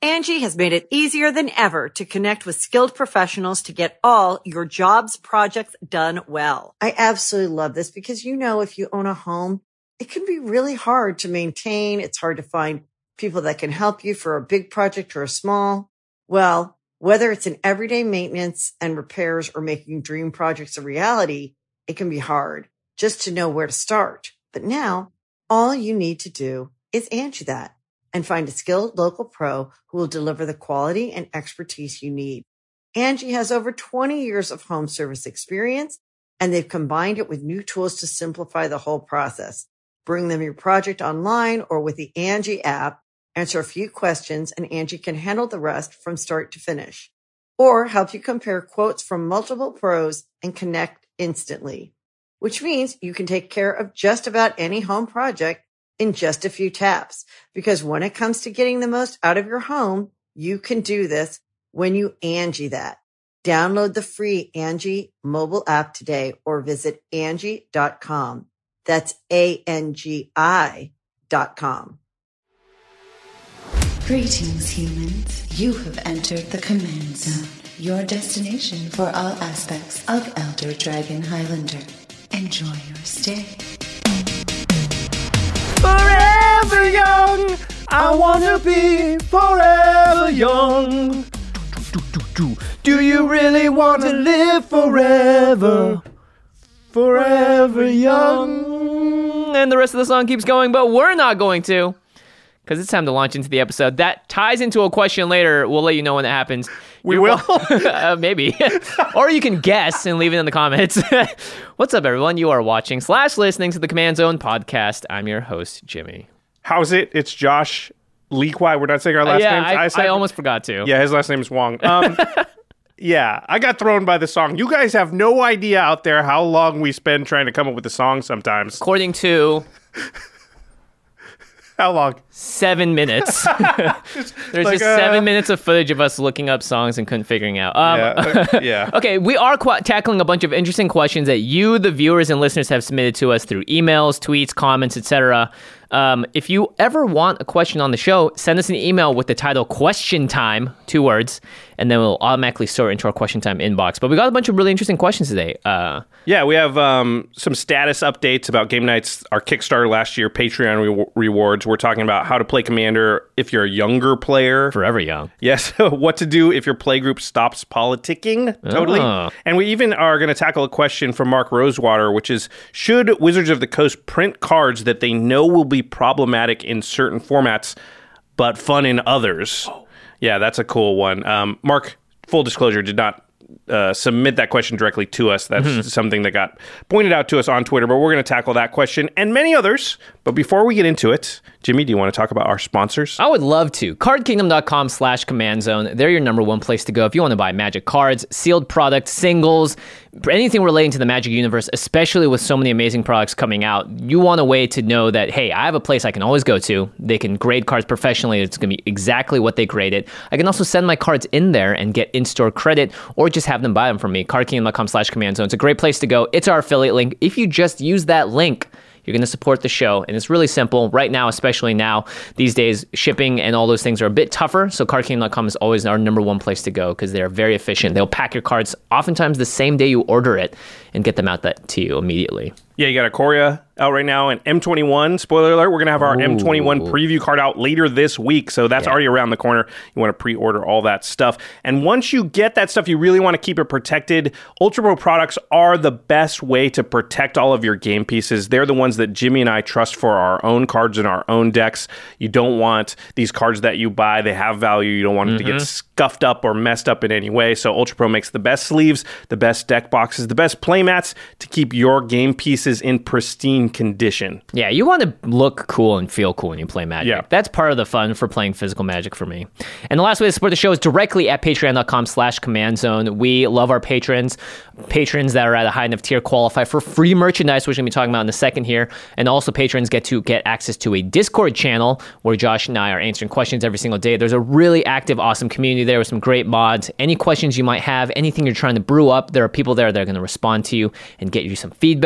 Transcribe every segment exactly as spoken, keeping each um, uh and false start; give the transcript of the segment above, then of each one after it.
Angie has made it easier than ever to connect with skilled professionals to get all your jobs projects done well. I absolutely love this because, you know, if you own a home, it can be really hard to maintain. It's hard to find people that can help you for a big project or a small. Well, whether it's in everyday maintenance and repairs or making dream projects a reality, it can be hard just to know where to start. But now all you need to do is Angie that and find a skilled local pro who will deliver the quality and expertise you need. Angie has over twenty years of home service experience, and they've combined it with new tools to simplify the whole process. Bring them your project online or with the Angie app, answer a few questions, and Angie can handle the rest from start to finish. Or help you compare quotes from multiple pros and connect instantly, which means you can take care of just about any home project in just a few taps. Because when it comes to getting the most out of your home, you can do this when you Angie that. Download the free Angie mobile app today or visit Angie dot com. That's A N G I dot com. Greetings, humans. You have entered the Command Zone, your destination for all aspects of Elder Dragon Highlander. Enjoy your stay. Forever young, I wanna be forever young. Do you really want to live forever? Forever young. And the rest of the song keeps going, but we're not going to, because it's time to launch into the episode. That ties into a question later. We'll let you know when that happens. We You're will? uh, maybe. Or you can guess and leave it in the comments. What's up, everyone? You are watching slash listening to the Command Zone podcast. I'm your host, Jimmy. How's it? It's Josh Lee Kwai. We're not saying our Uh, last yeah, names. I, said, I almost forgot to. Yeah, his last name is Wong. Um, yeah, I got thrown by the song. You guys have no idea out there how long we spend trying to come up with a song sometimes. According to... How long? Seven minutes. There's like, just uh, seven minutes of footage of us looking up songs and couldn't figuring out. Um, Yeah, uh, yeah. Okay, we are qu- tackling a bunch of interesting questions that you, the viewers and listeners, have submitted to us through emails, tweets, comments, et cetera. Um, if you ever want a question on the show, send us an email with the title Question Time, two words, and then we'll automatically sort into our Question Time inbox. But we got a bunch of really interesting questions today. Uh, Yeah, we have um, some status updates about Game Nights, our Kickstarter last year, Patreon re- rewards. We're talking about how to play Commander if you're a younger player. forever young. Yes, what to do if your playgroup stops politicking. Totally. Oh. And we even are going to tackle a question from Mark Rosewater, which is, should Wizards of the Coast print cards that they know will be problematic in certain formats, but fun in others? Oh. Yeah, that's a cool one. Um, Mark, full disclosure, did not uh, submit that question directly to us. That's mm-hmm. something that got pointed out to us on Twitter, but we're going to tackle that question and many others. But before we get into it, Jimmy, do you want to talk about our sponsors? I would love to. cardkingdom.com slash command zone. They're your number one place to go if you want to buy Magic cards, sealed products, singles, anything relating to the Magic universe, especially with so many amazing products coming out. You want a way to know that, hey, I have a place I can always go to. They can grade cards professionally. It's going to be exactly what they graded. I can also send my cards in there and get in-store credit or just have them buy them from me. cardkingdom.com slash command zone. It's a great place to go. It's our affiliate link. If you just use that link, you're going to support the show, and it's really simple. Right now, especially now, these days, shipping and all those things are a bit tougher, so card kingdom dot com is always our number one place to go because they're very efficient. They'll pack your cards oftentimes the same day you order it and get them out that to you immediately. Yeah, you got Ikoria out right now, and M twenty-one, spoiler alert, we're going to have our Ooh. M twenty-one preview card out later this week, so that's Yeah. already around the corner. You want to pre-order all that stuff. And once you get that stuff, you really want to keep it protected. Ultra Pro products are the best way to protect all of your game pieces. They're the ones that Jimmy and I trust for our own cards and our own decks. You don't want these cards that you buy, they have value. You don't want them Mm-hmm. to get scuffed up or messed up in any way. So Ultra Pro makes the best sleeves, the best deck boxes, the best playmats to keep your game pieces in pristine condition. Yeah, you want to look cool and feel cool when you play Magic. Yeah. That's part of the fun for playing physical Magic for me. And the last way to support the show is directly at patreon.com slash command zone. We love our patrons. Patrons that are at a high enough tier qualify for free merchandise, which we're going to be talking about in a second here. And also patrons get to get access to a Discord channel where Josh and I are answering questions every single day. There's a really active, awesome community there with some great mods. Any questions you might have, anything you're trying to brew up, there are people there that are going to respond to you and get you some feedback.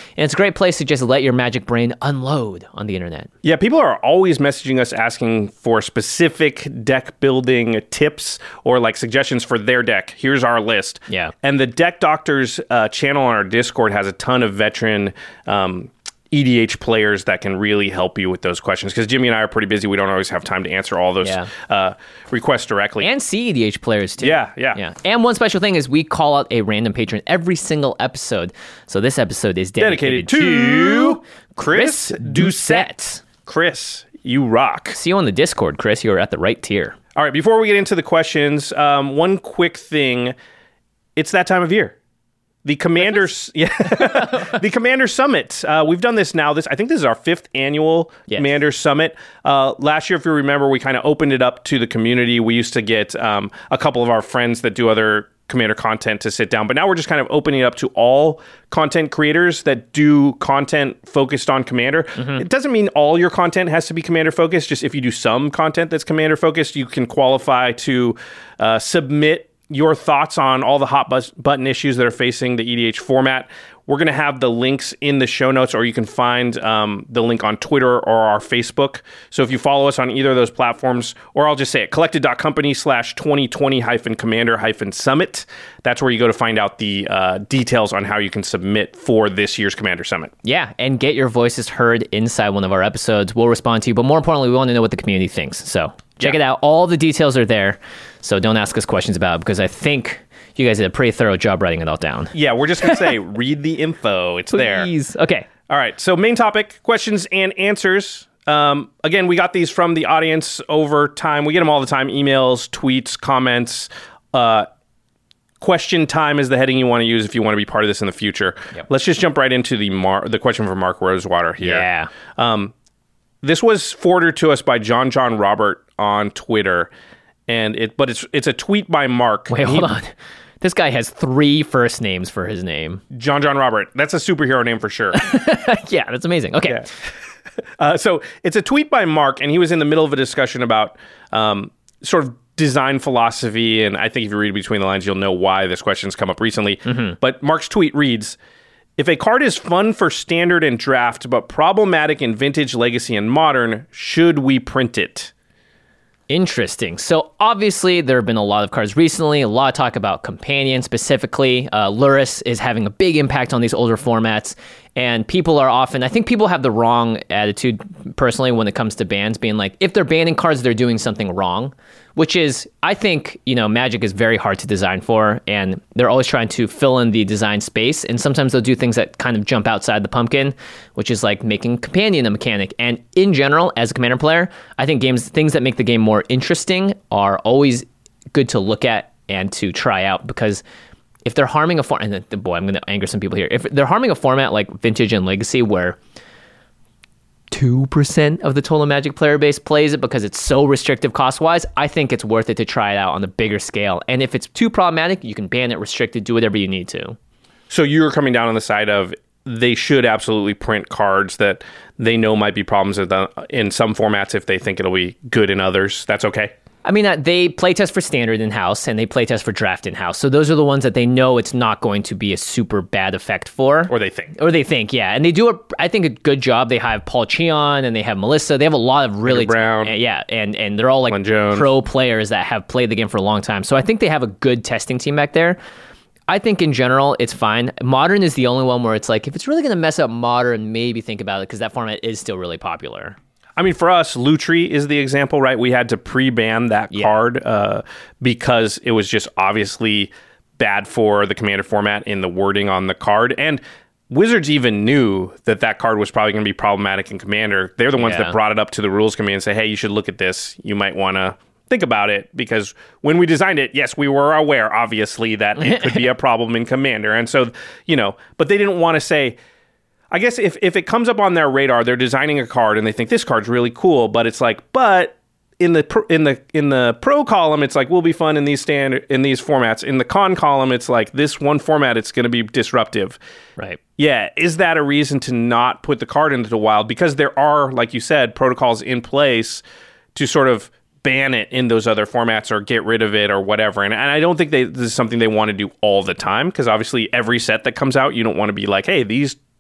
And it's a great place to just let your Magic brain unload on the internet. Yeah, people are always messaging us asking for specific deck building tips or like suggestions for their deck. Here's our list. Yeah. And the Deck Doctors uh, channel on our Discord has a ton of veteran um, E D H players that can really help you with those questions, because Jimmy and I are pretty busy. We don't always have time to answer all those Yeah. uh, requests directly. And C E D H players, too. Yeah, yeah. Yeah. And one special thing is we call out a random patron every single episode. So this episode is dedicated, Dedicated to Chris Doucette. Chris, you rock. See you on the Discord, Chris. You are at the right tier. All right, before we get into the questions, um, one quick thing. It's that time of year. The Commanders, yeah, the Commander Summit. Uh, we've done this now. This I think this is our fifth annual Yes. Commander Summit. Uh, last year, if you remember, we kind of opened it up to the community. We used to get um, a couple of our friends that do other Commander content to sit down, but now we're just kind of opening it up to all content creators that do content focused on Commander. Mm-hmm. It doesn't mean all your content has to be Commander focused. Just if you do some content that's Commander focused, you can qualify to uh, submit your thoughts on all the hot bus- button issues that are facing the E D H format. We're going to have the links in the show notes, or you can find um, the link on Twitter or our Facebook. So if you follow us on either of those platforms, or I'll just say it, collected.company slash 2020 hyphen commander hyphen summit. That's where you go to find out the uh, details on how you can submit for this year's Commander Summit. Yeah, and get your voices heard inside one of our episodes. We'll respond to you, but more importantly, we want to know what the community thinks. So check Yeah. it out. All the details are there. So don't ask us questions about it, because I think you guys did a pretty thorough job writing it all down. Yeah, we're just going to say, read the info. It's there. Please. Okay. All right, so main topic, questions and answers. Um, again, we got these from the audience over time. We get them all the time, emails, tweets, comments. Uh, question time is the heading you want to use if you want to be part of this in the future. Yep. Let's just jump right into the Mar- the question from Mark Rosewater here. Yeah. Um, this was forwarded to us by John John Robert on Twitter, and it but it's it's a tweet by Mark. Wait, hold on. This guy has three first names for his name. John John Robert. That's a superhero name for sure. Yeah, that's amazing. Okay. Yeah. Uh, so it's a tweet by Mark, and he was in the middle of a discussion about um, sort of design philosophy, and I think if you read between the lines, you'll know why this question's come up recently. Mm-hmm. But Mark's tweet reads, if a card is fun for standard and draft, but problematic in vintage, legacy, and modern, should we print it? Interesting. So obviously there have been a lot of cards recently, a lot of talk about Companion specifically. Uh, Lurrus is having a big impact on these older formats, and people are often, I think people have the wrong attitude personally when it comes to bans, being like, if they're banning cards, they're doing something wrong, which is, I think, you know, Magic is very hard to design for, and they're always trying to fill in the design space, and sometimes they'll do things that kind of jump outside the pumpkin, which is like making Companion a mechanic. And in general, as a Commander player, I think games, things that make the game more interesting are always good to look at and to try out, because if they're harming a form, and the, boy, I'm going to anger some people here. If they're harming a format like Vintage and Legacy, where two percent of the total Magic player base plays it because it's so restrictive cost-wise, I think it's worth it to try it out on the bigger scale. And if it's too problematic, you can ban it, restrict it, do whatever you need to. So you're coming down on the side of they should absolutely print cards that they know might be problems in some formats if they think it'll be good in others. That's okay? I mean, uh, they playtest for Standard in-house, and they playtest for Draft in-house. So those are the ones that they know it's not going to be a super bad effect for. Or they think. Or they think, yeah. And they do, a, I think, a good job. They have Paul Cheon, and they have Melissa. They have a lot of really... Andrew Brown. T- yeah, and, and they're all like pro players that have played the game for a long time. So I think they have a good testing team back there. I think in general, it's fine. Modern is the only one where it's like, if it's really going to mess up Modern, maybe think about it, because that format is still really popular. I mean, for us, Lutri is the example, right? We had to pre-ban that Yeah. card uh, because it was just obviously bad for the Commander format in the wording on the card. And Wizards even knew that that card was probably going to be problematic in Commander. They're the ones Yeah. that brought it up to the rules committee and say, hey, you should look at this. You might want to think about it, because when we designed it, yes, we were aware, obviously, that it could be a problem in Commander. And so, you know, but they didn't want to say... I guess if, if it comes up on their radar, they're designing a card and they think this card's really cool, but it's like, but in the pro, in the in the pro column, it's like, will be fun in these standard in these formats. In the con column, it's like this one format, it's going to be disruptive. Right. Yeah, is that a reason to not put the card into the wild? Because there are, like you said, protocols in place to sort of ban it in those other formats or get rid of it or whatever. And, and I don't think they, this is something they want to do all the time, because obviously every set that comes out, you don't want to be like, hey, these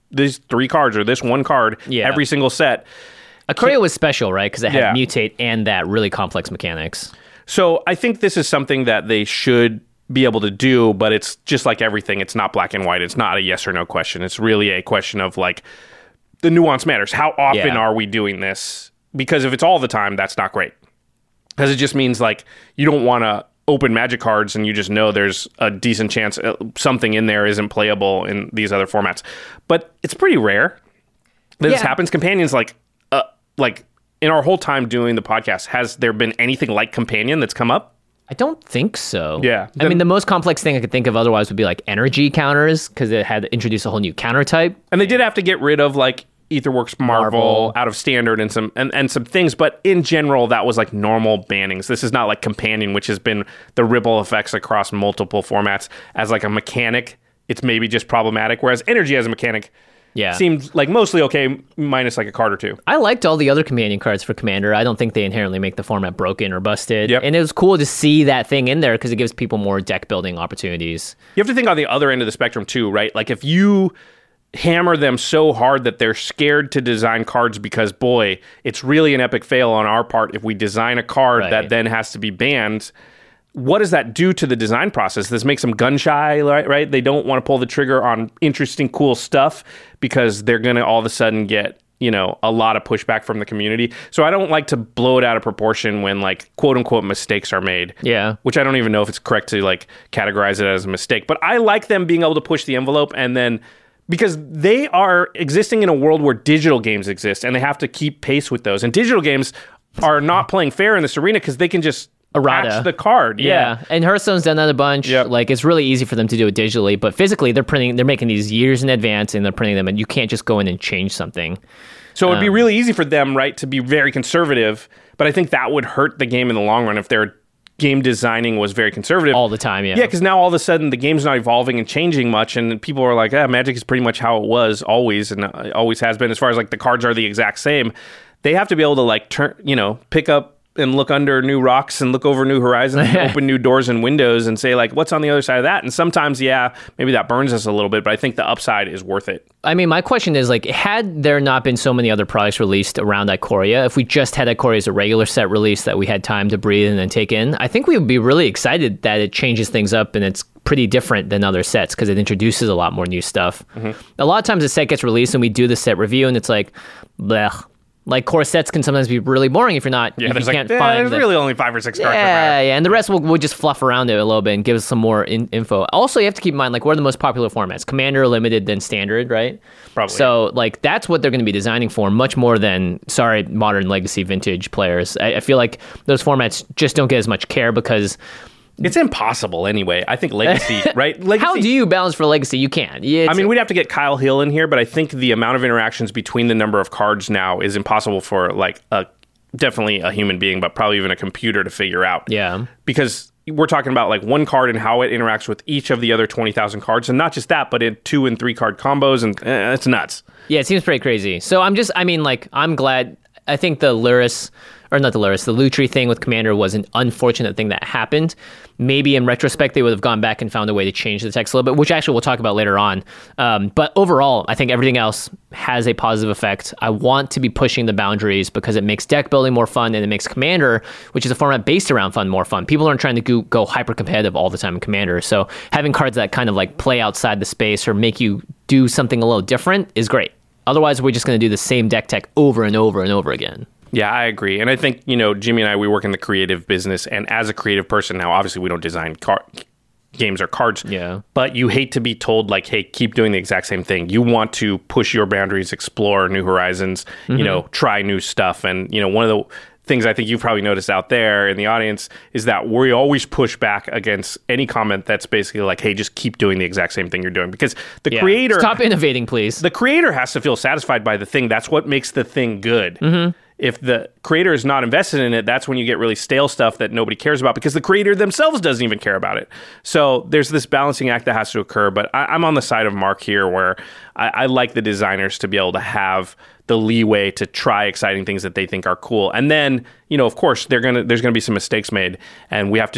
these three cards or this one card Yeah. every single set. Ikoria was special, right? Because it had Yeah. mutate and that really complex mechanics. So I think this is something that they should be able to do, but it's just like everything. It's not black and white. It's not a yes or no question. It's really a question of like the nuance matters. How often Yeah. are we doing this? Because if it's all the time, that's not great. Because it just means like you don't want to open Magic cards and you just know there's a decent chance something in there isn't playable in these other formats. But it's pretty rare that this Yeah. happens. Companions, like, uh, like in our whole time doing the podcast, has there been anything like Companion that's come up? I don't think so. Yeah. I Then- mean, the most complex thing I could think of otherwise would be like energy counters because it had introduced a whole new counter type. And they did have to get rid of like Aetherworks Marvel, Marvel. out of standard and some and, and some things, but in general that was like normal bannings. This is not like Companion, which has been the ripple effects across multiple formats. As like a mechanic, it's maybe just problematic, whereas Energy as a mechanic Yeah. seemed like mostly okay, minus like a card or two. I liked all the other companion cards for Commander. I don't think they inherently make the format broken or busted. Yep. And it was cool to see that thing in there because it gives people more deck building opportunities. You have to think on the other end of the spectrum too, right? Like if you hammer them so hard that they're scared to design cards because, boy, it's really an epic fail on our part if we design a card Right. that then has to be banned. What does that do to the design process? This makes them gun shy, right? right? They don't want to pull the trigger on interesting, cool stuff because they're going to all of a sudden get, you know, a lot of pushback from the community. So I don't like to blow it out of proportion when like quote unquote mistakes are made. Yeah. Which I don't even know if it's correct to like categorize it as a mistake. But I like them being able to push the envelope and then because they are existing in a world where digital games exist and they have to keep pace with those. And digital games are not playing fair in this arena because they can just Errata. patch the card. Yeah. Yeah. And Hearthstone's done that a bunch. Yep. Like it's really easy for them to do it digitally, but physically they're printing, they're making these years in advance and they're printing them and you can't just go in and change something. So it'd be Um, really easy for them, right, to be very conservative. But I think that would hurt the game in the long run if their game designing was very conservative. All the time, yeah. Yeah, because now all of a sudden the game's not evolving and changing much, and people are like, ah, Magic is pretty much how it was always, and uh, always has been. As far as like the cards are the exact same, they have to be able to like turn, you know, pick up and look under new rocks and look over new horizons, and open new doors and windows, and say like, what's on the other side of that? And sometimes, yeah, maybe that burns us a little bit, but I think the upside is worth it. I mean, my question is like, had there not been so many other products released around Ikoria, if we just had Ikoria as a regular set release that we had time to breathe and then take in, I think we would be really excited that it changes things up and it's pretty different than other sets because it introduces a lot more new stuff. Mm-hmm. A lot of times a set gets released and we do the set review and it's like, blech. Like core sets can sometimes be really boring if you're not, Yeah, if you there's like, can't eh, find there's the, really only five or six cards. that yeah, matter. yeah, and the rest will will just fluff around it a little bit and give us some more in, info. Also, you have to keep in mind, like, what are the most popular formats? Commander, Limited, then Standard, right? Probably. So, like, that's what they're going to be designing for, much more than, sorry, Modern, Legacy, Vintage players. I, I feel like those formats just don't get as much care because... It's impossible anyway. I think Legacy, right? Legacy, How do you balance for Legacy? You can't. Yeah, I mean, we'd have to get Kyle Hill in here, but I think the amount of interactions between the number of cards now is impossible for like a definitely a human being, but probably even a computer to figure out. Yeah. Because we're talking about like one card and how it interacts with each of the other twenty thousand cards, and not just that, but in two and three card combos, and eh, it's nuts. Yeah, it seems pretty crazy. So I'm just, I mean, like, I'm glad. I think the Luris, or not the Luris, the Lutri thing with Commander was an unfortunate thing that happened. Maybe in retrospect, they would have gone back and found a way to change the text a little bit, which actually we'll talk about later on. Um, but overall, I think everything else has a positive effect. I want to be pushing the boundaries because it makes deck building more fun and it makes Commander, which is a format based around fun, more fun. People aren't trying to go, go hyper competitive all the time in Commander. So having cards that kind of like play outside the space or make you do something a little different is great. Otherwise, we're just going to do the same deck tech over and over and over again. Yeah, I agree. And I think, you know, Jimmy and I, we work in the creative business. And as a creative person now, obviously we don't design car- games or cards. Yeah. But you hate to be told, like, hey, keep doing the exact same thing. You want to push your boundaries, explore new horizons, mm-hmm. you know, try new stuff. And, you know, one of the things I think you've probably noticed out there in the audience is that we always push back against any comment that's basically like, hey, just keep doing the exact same thing you're doing. Because the Yeah. creator... Stop innovating, please. The creator has to feel satisfied by the thing. That's what makes the thing good. Mm-hmm. If the creator is not invested in it, that's when you get really stale stuff that nobody cares about because the creator themselves doesn't even care about it. So there's this balancing act that has to occur. But I, I'm on the side of Mark here where I, I like the designers to be able to have the leeway to try exciting things that they think are cool. And then, you know, of course, they're gonna there's going to be some mistakes made and we have to just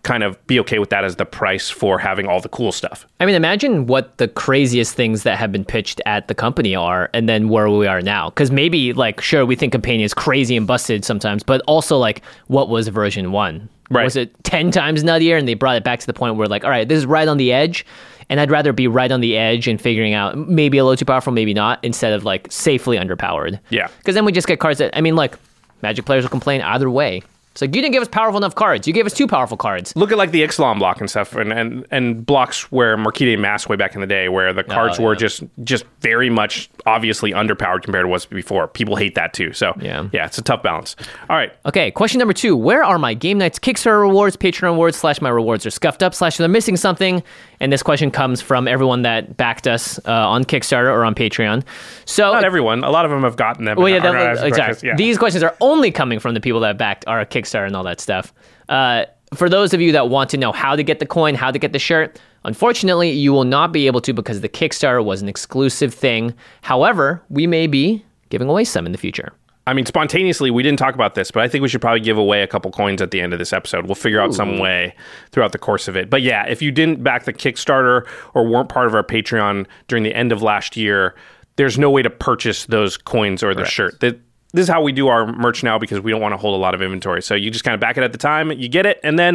kind of be okay with that as the price for having all the cool stuff. I mean, imagine what the craziest things that have been pitched at the company are, and then where we are now. Because maybe, like, sure, we think Compania is crazy and busted sometimes, but also, like, what was version one? Right. Was it ten times nuttier? And they brought it back to the point where, like, all right, this is right on the edge, and I'd rather be right on the edge and figuring out maybe a little too powerful, maybe not, instead of, like, safely underpowered. Yeah. Because then we just get cards that, I mean, like, Magic players will complain either way. It's like, you didn't give us powerful enough cards. You gave us too powerful cards. Look at like the Ixalan block and stuff, and, and, and blocks where Marquise Mass way back in the day, where the cards oh, yeah. were just just very much obviously underpowered compared to what's before. People hate that too. So Yeah. yeah, it's a tough balance. All right. Okay, question number two. Where are my Game Nights Kickstarter rewards, Patreon rewards, slash my rewards are scuffed up, slash they're missing something? And this question comes from everyone that backed us uh, on Kickstarter or on Patreon. So Not everyone. A lot of them have gotten them. Well, yeah, Are not that, asking exactly. questions. Yeah. These questions are only coming from the people that backed our Kickstarter and all that stuff. Uh, for those of you that want to know how to get the coin, how to get the shirt, unfortunately, you will not be able to because the Kickstarter was an exclusive thing. However, we may be giving away some in the future. I mean, spontaneously, we didn't talk about this, but I think we should probably give away a couple coins at the end of this episode. We'll figure out Ooh. some way throughout the course of it. But yeah, if you didn't back the Kickstarter or weren't part of our Patreon during the end of last year, there's no way to purchase those coins or the Correct. shirt. The, this is how we do our merch now because we don't want to hold a lot of inventory. So you just kind of back it at the time, you get it, and then...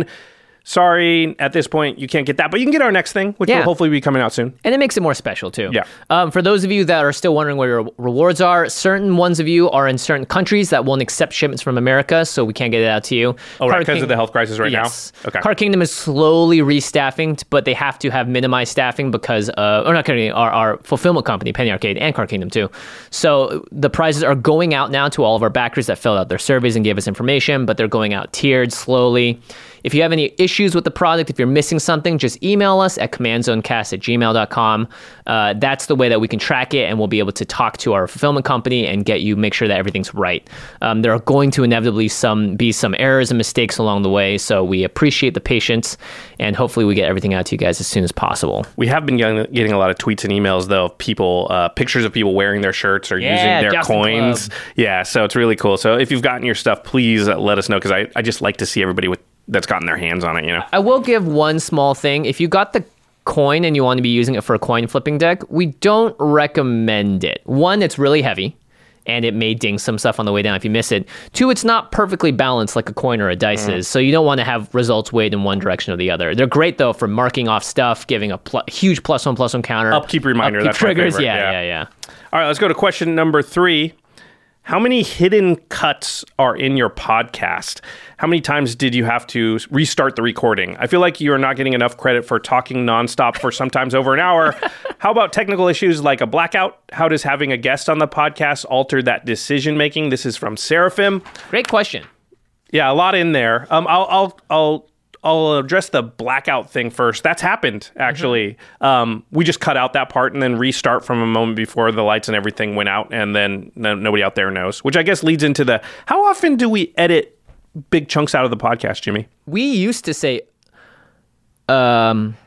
Sorry, at this point, you can't get that, but you can get our next thing, which Yeah. will hopefully be coming out soon. And it makes it more special, too. Yeah. Um, for those of you that are still wondering where your rewards are, certain ones of you are in certain countries that won't accept shipments from America, so we can't get it out to you. Oh, right, Card because King- of the health crisis right yes. now? Okay. Card Kingdom is slowly restaffing, but they have to have minimized staffing because, uh, or not kidding, our, our fulfillment company, Penny Arcade, and Card Kingdom, too. So the prizes are going out now to all of our backers that filled out their surveys and gave us information, but they're going out tiered slowly. If you have any issues with the product, if you're missing something, just email us at commandzonecast at gmail dot com. Uh, that's the way that we can track it, and we'll be able to talk to our fulfillment company and get you, make sure that everything's right. Um, there are going to inevitably some be some errors and mistakes along the way, so we appreciate the patience, and hopefully we get everything out to you guys as soon as possible. We have been getting, getting a lot of tweets and emails, though, of people, uh, pictures of people wearing their shirts or Yeah, using their Justin coins. Club. Yeah, so it's really cool. So if you've gotten your stuff, please uh, let us know, because I, I just like to see everybody with that's gotten their hands on it, you know? I will give one small thing. If you got the coin and you want to be using it for a coin flipping deck, we don't recommend it. One, it's really heavy, and it may ding some stuff on the way down if you miss it. Two, it's not perfectly balanced like a coin or a dice Mm. is, so you don't want to have results weighed in one direction or the other. They're great, though, for marking off stuff, giving a pl- huge plus one, plus one counter. Upkeep reminder, Upkeep that's my triggers, favorite, yeah, yeah. yeah, yeah. All right, let's go to question number three. How many hidden cuts are in your podcast? How many times did you have to restart the recording? I feel like you are not getting enough credit for talking nonstop for sometimes over an hour. How about technical issues like a blackout? How does having a guest on the podcast alter that decision making? This is from Seraphim. Great question. Yeah, a lot in there. Um, I'll, I'll, I'll, I'll address the blackout thing first. That's happened, actually. Mm-hmm. Um, we just cut out that part and then restart from a moment before the lights and everything went out, and then no, nobody out there knows. Which I guess leads into the, how often do we edit big chunks out of the podcast, Jimmy? We used to say, um,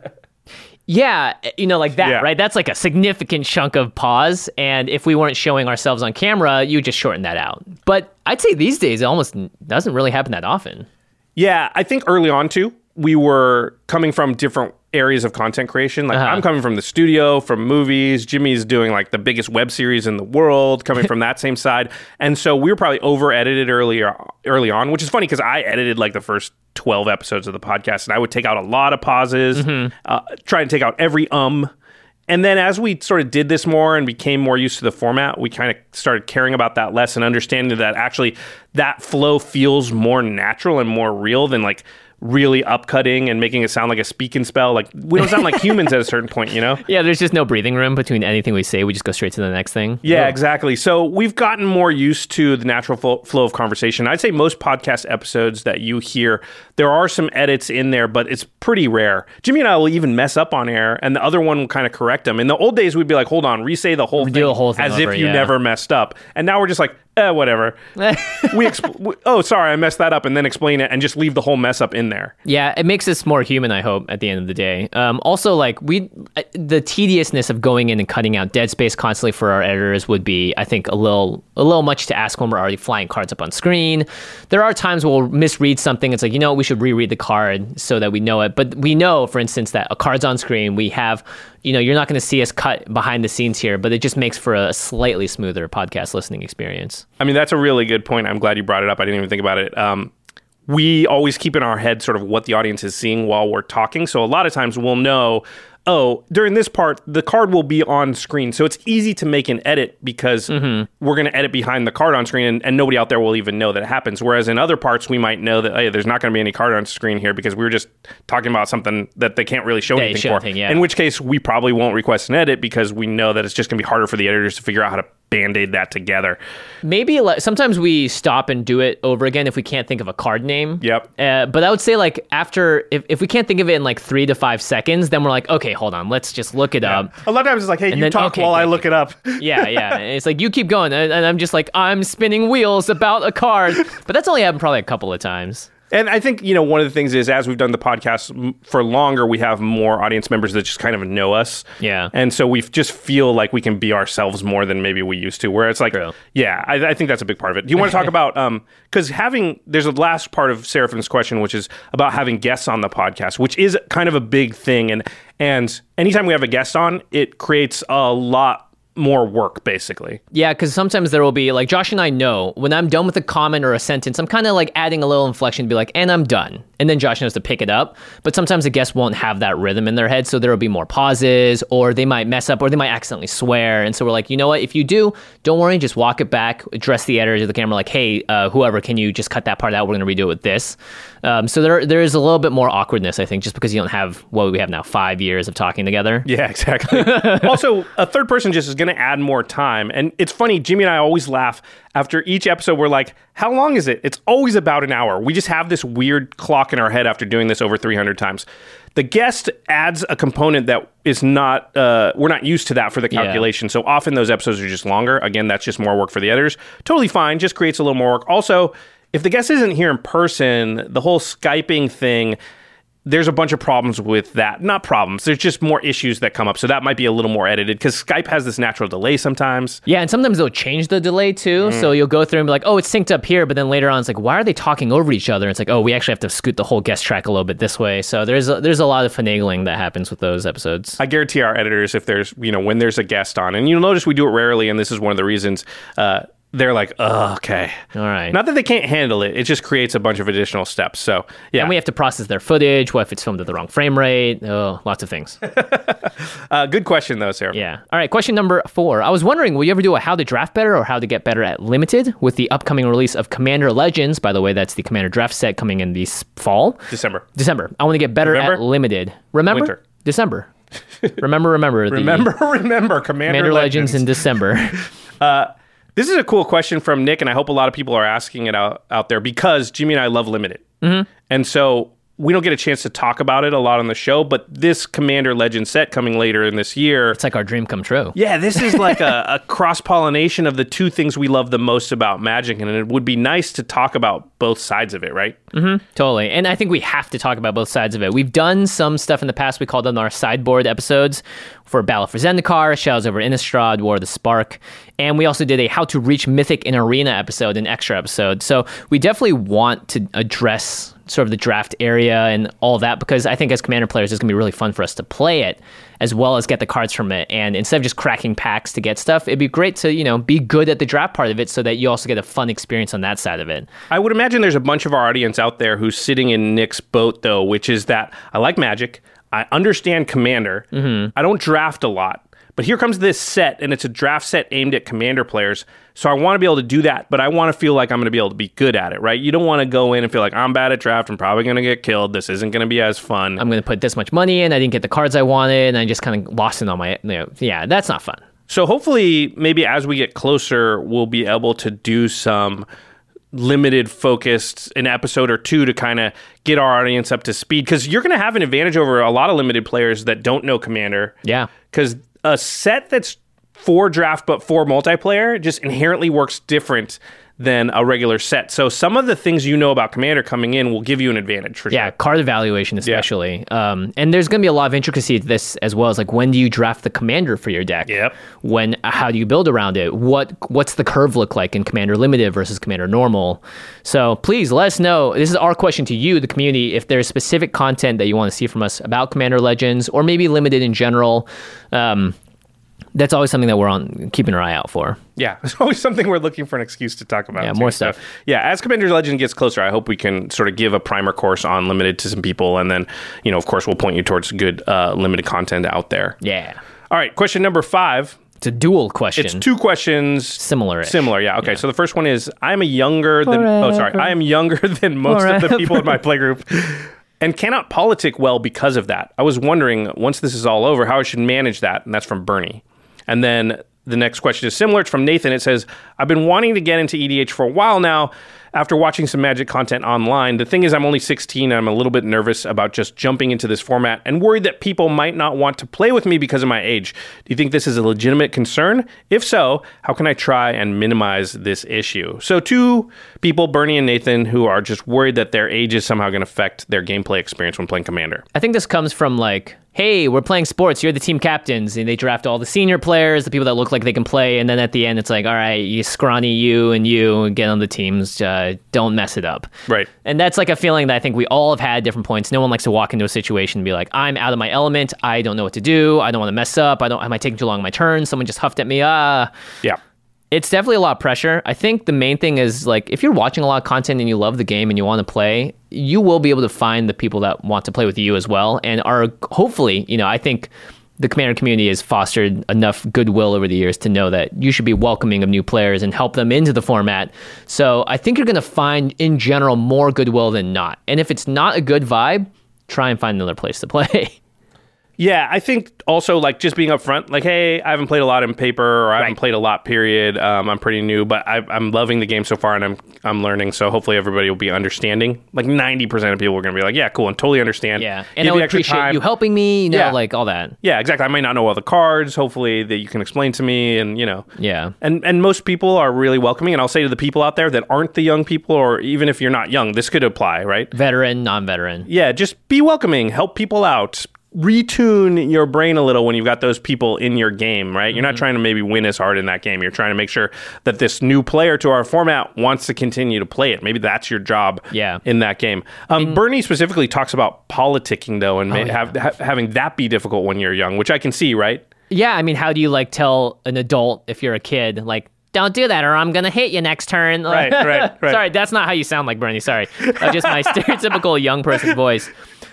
yeah, you know, like that, Yeah. right? That's like a significant chunk of pause. And if we weren't showing ourselves on camera, you just shorten that out. But I'd say these days it almost doesn't really happen that often. Yeah, I think early on, too, we were coming from different areas of content creation. Like, Uh-huh. I'm coming from the studio, from movies. Jimmy's doing, like, the biggest web series in the world, coming from that same side. And so we were probably over-edited earlier, early on, which is funny because I edited, like, the first twelve episodes of the podcast, and I would take out a lot of pauses, mm-hmm. uh, try to take out every um. And then as we sort of did this more and became more used to the format, we kind of started caring about that less and understanding that actually that flow feels more natural and more real than like really upcutting and making it sound like a speak and spell. Like, we don't sound like humans at a certain point, you know? Yeah, there's just no breathing room between anything we say. We just go straight to the next thing. Yeah, exactly. So we've gotten more used to the natural fo- flow of conversation. I'd say most podcast episodes that you hear, there are some edits in there, but it's pretty rare. Jimmy and I will even mess up on air, and the other one will kind of correct them. In the old days, we'd be like, hold on, re-say the whole Do thing, the whole thing as over, if you yeah. never messed up. And now we're just like, eh, whatever. we, exp- we Oh, sorry, I messed that up, and then explain it and just leave the whole mess up in there. Yeah, it makes us more human, I hope, at the end of the day. Um, also, like, we, the tediousness of going in and cutting out dead space constantly for our editors would be, I think, a little a little much to ask when we're already flying cards up on screen. There are times we'll misread something. It's like, you know, we should reread the card so that we know it. But we know, for instance, that a card's on screen. We have, you know, you're not going to see us cut behind the scenes here, but it just makes for a slightly smoother podcast listening experience. I mean, that's a really good point. I'm glad you brought it up. I didn't even think about it. Um, we always keep in our head sort of what the audience is seeing while we're talking. So a lot of times we'll know, oh, during this part, the card will be on screen. So it's easy to make an edit because mm-hmm. we're going to edit behind the card on screen and, and nobody out there will even know that it happens. Whereas in other parts, we might know that, hey, there's not going to be any card on screen here because we were just talking about something that they can't really show they anything show for. Anything, yeah. In which case, we probably won't request an edit because we know that it's just going to be harder for the editors to figure out how to Band-Aid that together. Maybe sometimes we stop and do it over again if we can't think of a card name. Yep. Uh, but I would say like after, if, if we can't think of it in like three to five seconds, then we're like, okay, hold on, let's just look it yeah. up. A lot of times it's like, hey, and you then, talk okay, while okay, I look okay. it up. yeah, yeah. And it's like, you keep going. And, and I'm just like, I'm spinning wheels about a card. But that's only happened probably a couple of times. And I think, you know, one of the things is as we've done the podcast for longer, we have more audience members that just kind of know us. Yeah. And so we just feel like we can be ourselves more than maybe we used to, where it's like, True. yeah, I, I think that's a big part of it. Do you want to talk about, um, because having, there's a last part of Seraphine's question, which is about having guests on the podcast, which is kind of a big thing. And, and anytime we have a guest on, it creates a lot more work, basically. Yeah, because sometimes there will be, like, Josh and I know, when I'm done with a comment or a sentence, I'm kind of, like, adding a little inflection to be like, and I'm done. And then Josh knows to pick it up. But sometimes the guests won't have that rhythm in their head, so there will be more pauses, or they might mess up, or they might accidentally swear. And so we're like, you know what? If you do, don't worry, just walk it back, address the editor to the camera, like, hey, uh, whoever, can you just cut that part out? We're going to redo it with this. Um, so there there is a little bit more awkwardness, I think, just because you don't have what we have now, five years of talking together. Yeah, exactly. Also, a third person just is going to add more time. And it's funny, Jimmy and I always laugh. After each episode, we're like, how long is it? It's always about an hour. We just have this weird clock in our head after doing this over three hundred times. The guest adds a component that is not, uh, we're not used to that for the calculation. Yeah. So often those episodes are just longer. Again, that's just more work for the editors. Totally fine, just creates a little more work. Also, if the guest isn't here in person, the whole Skyping thing, there's a bunch of problems with that. Not problems. There's just more issues that come up. So that might be a little more edited because Skype has this natural delay sometimes. Yeah, and sometimes they'll change the delay too. Mm. So you'll go through and be like, oh, it's synced up here. But then later on, it's like, why are they talking over each other? And it's like, oh, we actually have to scoot the whole guest track a little bit this way. So there's a, there's a lot of finagling that happens with those episodes. I guarantee our editors, if there's, you know, when there's a guest on, and you'll notice we do it rarely, and this is one of the reasons, uh, they're like, oh, okay. All right. Not that they can't handle it. It just creates a bunch of additional steps. So, yeah. And we have to process their footage. What if it's filmed at the wrong frame rate? Oh, lots of things. uh, good question, though, Sarah. Yeah. All right. Question number four. I was wondering, will you ever do a how to draft better or how to get better at limited with the upcoming release of Commander Legends? By the way, that's the Commander draft set coming in this fall. December. December. I want to get better November? at limited. Remember? Winter. December. remember, remember. The remember, remember. Commander, Commander Legends. Legends in December. uh, This is a cool question from Nick, and I hope a lot of people are asking it out, out there because Jimmy and I love Limited. Mm-hmm. And so we don't get a chance to talk about it a lot on the show, but this Commander Legend set coming later in this year... It's like our dream come true. Yeah, this is like a, a cross-pollination of the two things we love the most about Magic, and it would be nice to talk about both sides of it, right? Mm-hmm, totally. And I think we have to talk about both sides of it. We've done some stuff in the past. We called them our sideboard episodes for Battle for Zendikar, Shadows over Innistrad, War of the Spark. And we also did a How to Reach Mythic in Arena episode, an extra episode. So we definitely want to address sort of the draft area and all that, because I think as Commander players, it's going to be really fun for us to play it as well as get the cards from it. And instead of just cracking packs to get stuff, it'd be great to, you know, be good at the draft part of it so that you also get a fun experience on that side of it. I would imagine there's a bunch of our audience out there who's sitting in Nick's boat, though, which is that I like Magic. I understand Commander. Mm-hmm. I don't draft a lot. But here comes this set, and it's a draft set aimed at Commander players. So I want to be able to do that, but I want to feel like I'm going to be able to be good at it, right? You don't want to go in and feel like, I'm bad at draft, I'm probably going to get killed, this isn't going to be as fun. I'm going to put this much money in, I didn't get the cards I wanted, and I just kind of lost it on my... You know, yeah, that's not fun. So hopefully, maybe as we get closer, we'll be able to do some limited focused an episode or two to kind of get our audience up to speed, because you're going to have an advantage over a lot of limited players that don't know Commander. Yeah. Because a set that's four draft but four multiplayer just inherently works different than a regular set. So some of the things you know about Commander coming in will give you an advantage for Yeah, sure. card evaluation especially. Yeah. Um, and there's going to be a lot of intricacy to this as well as like when do you draft the Commander for your deck? Yep. When how do you build around it? What what's the curve look like in Commander Limited versus Commander Normal? So please let us know. This is our question to you, the community, if there's specific content that you want to see from us about Commander Legends or maybe Limited in general. Um, that's always something that we're on keeping our eye out for. Yeah, it's always something we're looking for an excuse to talk about. Yeah, too. more stuff. So, yeah, as Commander Legend gets closer, I hope we can sort of give a primer course on Limited to some people, and then, you know, of course, we'll point you towards good uh, Limited content out there. Yeah. All right, question number five. It's a dual question. It's two questions. Similar. Similar, yeah. Okay, Yeah. so the first one is, I'm a younger than... Oh, sorry. I am younger than most of the Forever. people in my playgroup and cannot politic well because of that. I was wondering, once this is all over, how I should manage that, and that's from Bernie. And then the next question is similar. It's from Nathan. It says, I've been wanting to get into E D H for a while now after watching some Magic content online. The thing is, I'm only sixteen and I'm a little bit nervous about just jumping into this format and worried that people might not want to play with me because of my age. Do you think this is a legitimate concern? If so, how can I try and minimize this issue? So two people, Bernie and Nathan, who are just worried that their age is somehow going to affect their gameplay experience when playing Commander. I think this comes from like, hey, we're playing sports, you're the team captains, and they draft all the senior players, the people that look like they can play, and then at the end it's like, all right, you scrawny you and you get on the teams, uh, don't mess it up. Right. And that's like a feeling that I think we all have had at different points. No one likes to walk into a situation and be like, I'm out of my element, I don't know what to do, I don't want to mess up, I don't, am I taking too long on my turn, someone just huffed at me, ah. Yeah. It's definitely a lot of pressure. I think the main thing is like if you're watching a lot of content and you love the game and you want to play, you will be able to find the people that want to play with you as well. And are hopefully, you know, I think the Commander community has fostered enough goodwill over the years to know that you should be welcoming of new players and help them into the format. So I think you're going to find in general more goodwill than not. And if it's not a good vibe, try and find another place to play. Yeah, I think also like just being upfront, like, hey, I haven't played a lot in paper, or I haven't Right. played a lot. Period. Um, I'm pretty new, but I, I'm loving the game so far, and I'm I'm learning. So hopefully everybody will be understanding. Like ninety percent of people are going to be like, yeah, cool, and totally understand. Yeah. And Give I me would extra appreciate time. you helping me, you know, Yeah. like all that. Yeah, exactly. I might not know all the cards. Hopefully that you can explain to me, and you know. Yeah. And and most people are really welcoming. And I'll say to the people out there that aren't the young people, or even if you're not young, this could apply, right? Veteran, non-veteran. Yeah, just be welcoming, help people out, retune your brain a little when you've got those people in your game, right? You're not trying to maybe win as hard in that game. You're trying to make sure that this new player to our format wants to continue to play it. Maybe that's your job Yeah. in that game. Um, Bernie specifically talks about politicking, though, and may, have, ha- having that be difficult when you're young, which I can see, right? Yeah, I mean, how do you like tell an adult if you're a kid, like, don't do that or I'm going to hit you next turn? Right, right, right. Sorry, that's not how you sound like, Bernie. Sorry. That's just my stereotypical young person voice.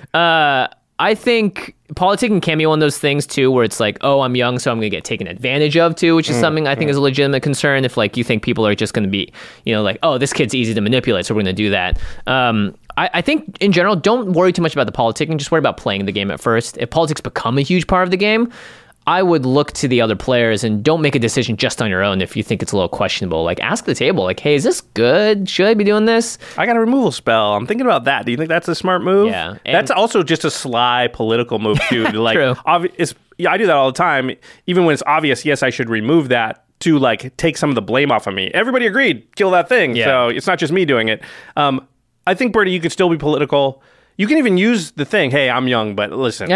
Uh, I think politicking can be one of those things, too, where it's like, oh, I'm young, so I'm going to get taken advantage of, too, which is Mm, something I think is a legitimate concern if, like, you think people are just going to be, you know, like, oh, this kid's easy to manipulate, so we're going to do that. Um, I, I think, in general, don't worry too much about the politicking. Just worry about playing the game at first. If politics become a huge part of the game, I would look to the other players and don't make a decision just on your own if you think it's a little questionable. Like, ask the table, like, hey, is this good? Should I be doing this? I got a removal spell. I'm thinking about that. Do you think that's a smart move? Yeah, and- That's also just a sly political move, too. to, like, True. obvi- it's, yeah, I do that all the time. Even when it's obvious, yes, I should remove that to, like, take some of the blame off of me. Everybody agreed, kill that thing. Yeah. So it's not just me doing it. Um, I think, Bernie, you can still be political. You can even use the thing, hey, I'm young, but listen.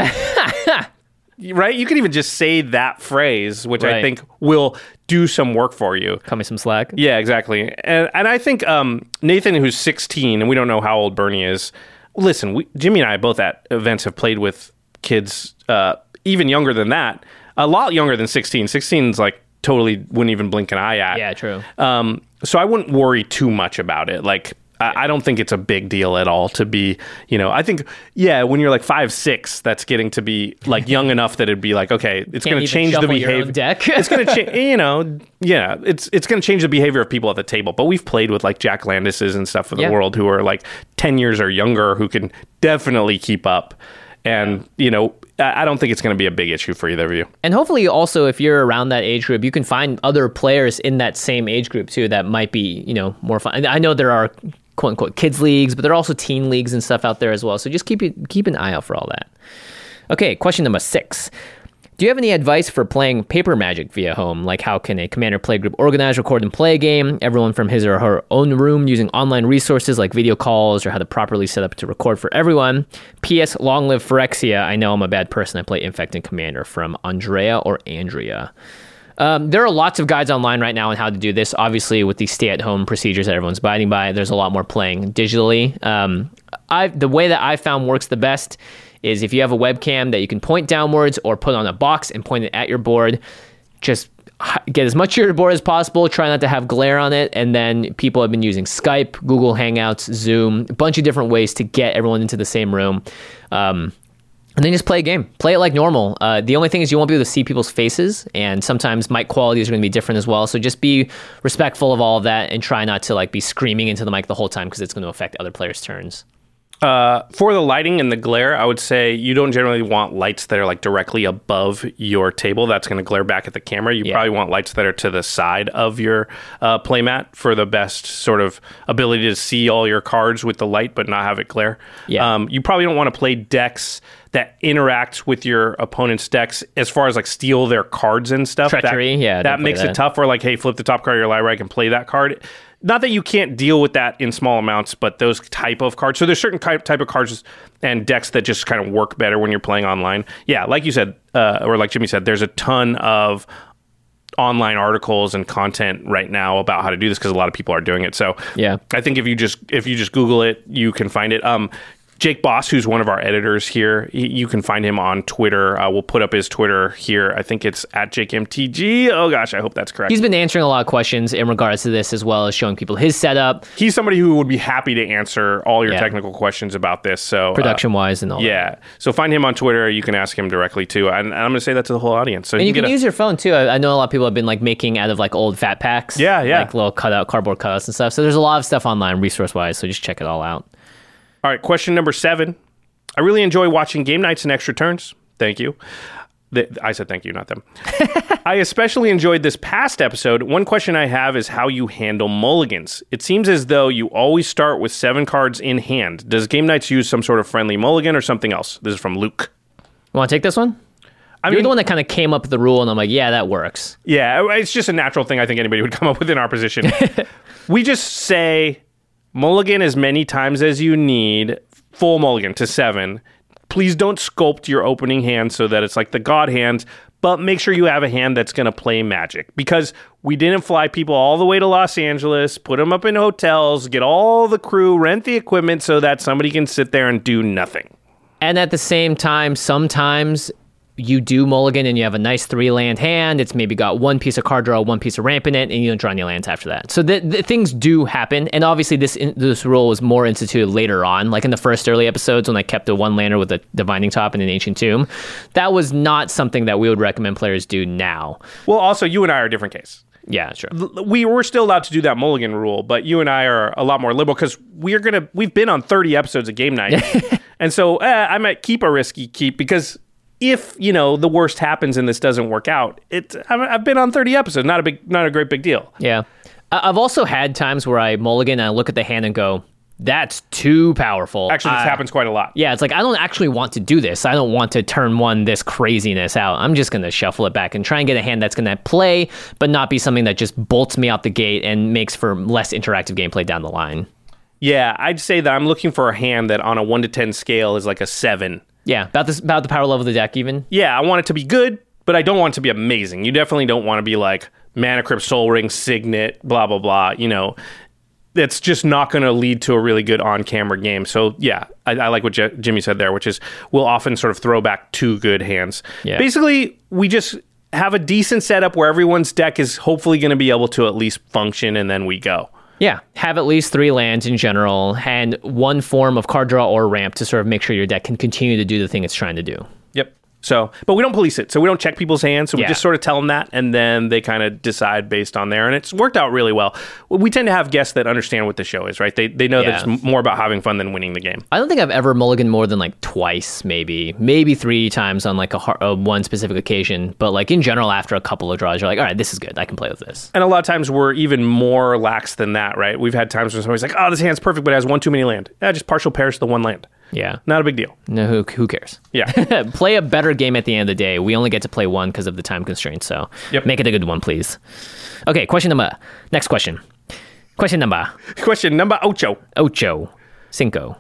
Right? You can even just say that phrase, which I Right. think will do some work for you. Cut me some slack. Yeah, exactly. And and I think um, Nathan, who's sixteen, and we don't know how old Bernie is. Listen, we, Jimmy and I both at events have played with kids uh, even younger than that, a lot younger than sixteen. sixteen is like totally wouldn't even blink an eye at. Yeah, true. Um, so I wouldn't worry too much about it. Like, I, I don't think it's a big deal at all to be, you know, I think, yeah, when you're like five, six, that's getting to be like young enough that it'd be like, okay, it's going to even change the shuffle your own behavior. deck. It's going to change, you know, yeah, it's it's going to change the behavior of people at the table. But we've played with like Jack Landises and stuff of the Yeah. world who are like ten years or younger who can definitely keep up. And, you know, I I don't think it's going to be a big issue for either of you. And hopefully also if you're around that age group, you can find other players in that same age group too that might be, you know, more fun. And I know there are quote unquote kids leagues, but there are also teen leagues and stuff out there as well. So just keep it, keep an eye out for all that. Okay, question number six. Do you have any advice for playing paper Magic via home? Like how can a Commander playgroup organize, record, and play a game? Everyone from his or her own room using online resources like video calls or how to properly set up to record for everyone. P S. Long live Phyrexia. I know I'm a bad person. I play Infect and Commander, from Andrea or Andrea. Um, there are lots of guides online right now on how to do this. Obviously, with the stay-at-home procedures that everyone's abiding by, there's a lot more playing digitally. Um, I the way that I found works the best is if you have a webcam that you can point downwards or put on a box and point it at your board, just get as much of your board as possible. Try not to have glare on it. And then people have been using Skype, Google Hangouts, Zoom, a bunch of different ways to get everyone into the same room. Um, and then just play a game. Play it like normal. Uh, the only thing is you won't be able to see people's faces, and sometimes mic qualities are going to be different as well. So just be respectful of all of that and try not to like be screaming into the mic the whole time because it's going to affect other players' turns. Uh, for the lighting and the glare, I would say you don't generally want lights that are like directly above your table. That's going to glare back at the camera. You Yeah. probably want lights that are to the side of your uh, playmat for the best sort of ability to see all your cards with the light, but not have it glare. Yeah. Um, you probably don't want to play decks that interact with your opponent's decks as far as like steal their cards and stuff. Treachery, that, yeah, That don't play makes that. it tough. Or like, hey, flip the top card of your library, I can play that card. Not that you can't deal with that in small amounts, but those type of cards. So there's certain type type of cards and decks that just kind of work better when you're playing online. Yeah, like you said, uh, or like Jimmy said, there's a ton of online articles and content right now about how to do this because a lot of people are doing it. So Yeah. I think if you just if you just Google it, you can find it. Um, Jake Boss, who's one of our editors here, he, you can find him on Twitter. Uh, we'll put up his Twitter here. I think it's at Jake M T G. Oh gosh, I hope that's correct. He's been answering a lot of questions in regards to this, as well as showing people his setup, He's somebody who would be happy to answer all your Yeah. technical questions about this. So uh, production-wise and all that. yeah. So find him on Twitter. You can ask him directly too. And, and I'm going to say that to the whole audience. So And you can get a- use your phone too. I, I know a lot of people have been like making out of like old fat packs. Yeah, yeah. Like little cutout, cardboard cutouts and stuff. So there's a lot of stuff online resource-wise. So just check it all out. All right, question number seven. I really enjoy watching game nights and extra turns. Thank you. The, I said thank you, not them. I especially enjoyed this past episode. One question I have is how you handle mulligans. It seems as though you always start with seven cards in hand. Does game nights use some sort of friendly mulligan or something else? This is from Luke. You want to take this one? I You're mean, the one that kind of came up with the rule, and I'm like, yeah, that works. yeah, it's just a natural thing I think anybody would come up with in our position. We just say mulligan as many times as you need, full mulligan to seven. Please don't sculpt your opening hand so that it's like the god hand, but make sure you have a hand that's going to play Magic, because we didn't fly people all the way to Los Angeles, put them up in hotels, get all the crew, rent the equipment so that somebody can sit there and do nothing. And at the same time, sometimes you do mulligan and you have a nice three land hand. It's maybe got one piece of card draw, one piece of ramp in it, and you don't draw any lands after that. So the, the things do happen. And obviously this in, this rule was more instituted later on, like in the first early episodes when I kept a one lander with a Divining Top and an Ancient Tomb. That was not something that we would recommend players do now. Well, also, you and I are a different case. Yeah, sure. We were still allowed to do that mulligan rule, but you and I are a lot more liberal because we're gonna we've been on thirty episodes of Game Night, and so uh, I might keep a risky keep because if you know the worst happens and this doesn't work out, it I've I've been on thirty episodes, not a big, not a great big deal. Yeah. I- I've also had times where I mulligan and I look at the hand and go, that's too powerful. Actually, this I- happens quite a lot. Yeah, it's like, I don't actually want to do this. I don't want to turn one this craziness out. I'm just going to shuffle it back and try and get a hand that's going to play, but not be something that just bolts me out the gate and makes for less interactive gameplay down the line. Yeah, I'd say that I'm looking for a hand that on a one to ten scale is like a seven. Yeah, about this, about the power level of the deck even. Yeah, I want it to be good, but I don't want it to be amazing. You definitely don't want to be like Mana Crypt, Soul Ring, Signet, blah, blah, blah. You know, that's just not going to lead to a really good on-camera game. So, yeah, I, I like what J- Jimmy said there, which is we'll often sort of throw back two good hands. Yeah. Basically, we just have a decent setup where everyone's deck is hopefully going to be able to at least function, and then we go. Yeah, have at least three lands in general and one form of card draw or ramp to sort of make sure your deck can continue to do the thing it's trying to do. Yep. So, but we don't police it. So we don't check people's hands. So we Yeah. just sort of tell them that, and then they kind of decide based on there. And it's worked out really well. We tend to have guests that understand what the show is, right? They they know Yeah. that it's m- more about having fun than winning the game. I don't think I've ever mulliganed more than like twice, maybe, maybe three times on like a, har- a one specific occasion. But like in general, after a couple of draws, you're like, all right, this is good. I can play with this. And a lot of times we're even more lax than that, right? We've had times when somebody's like, oh, this hand's perfect, but it has one too many land. Yeah, just partial pairs to the one land. Yeah. Not a big deal. No, who, who cares? Yeah. Play a better game at the end of the day. We only get to play one because of the time constraints. So Yep. make it a good one, please. Okay, question number. Next question. Question number. Question number ocho. Ocho. Cinco.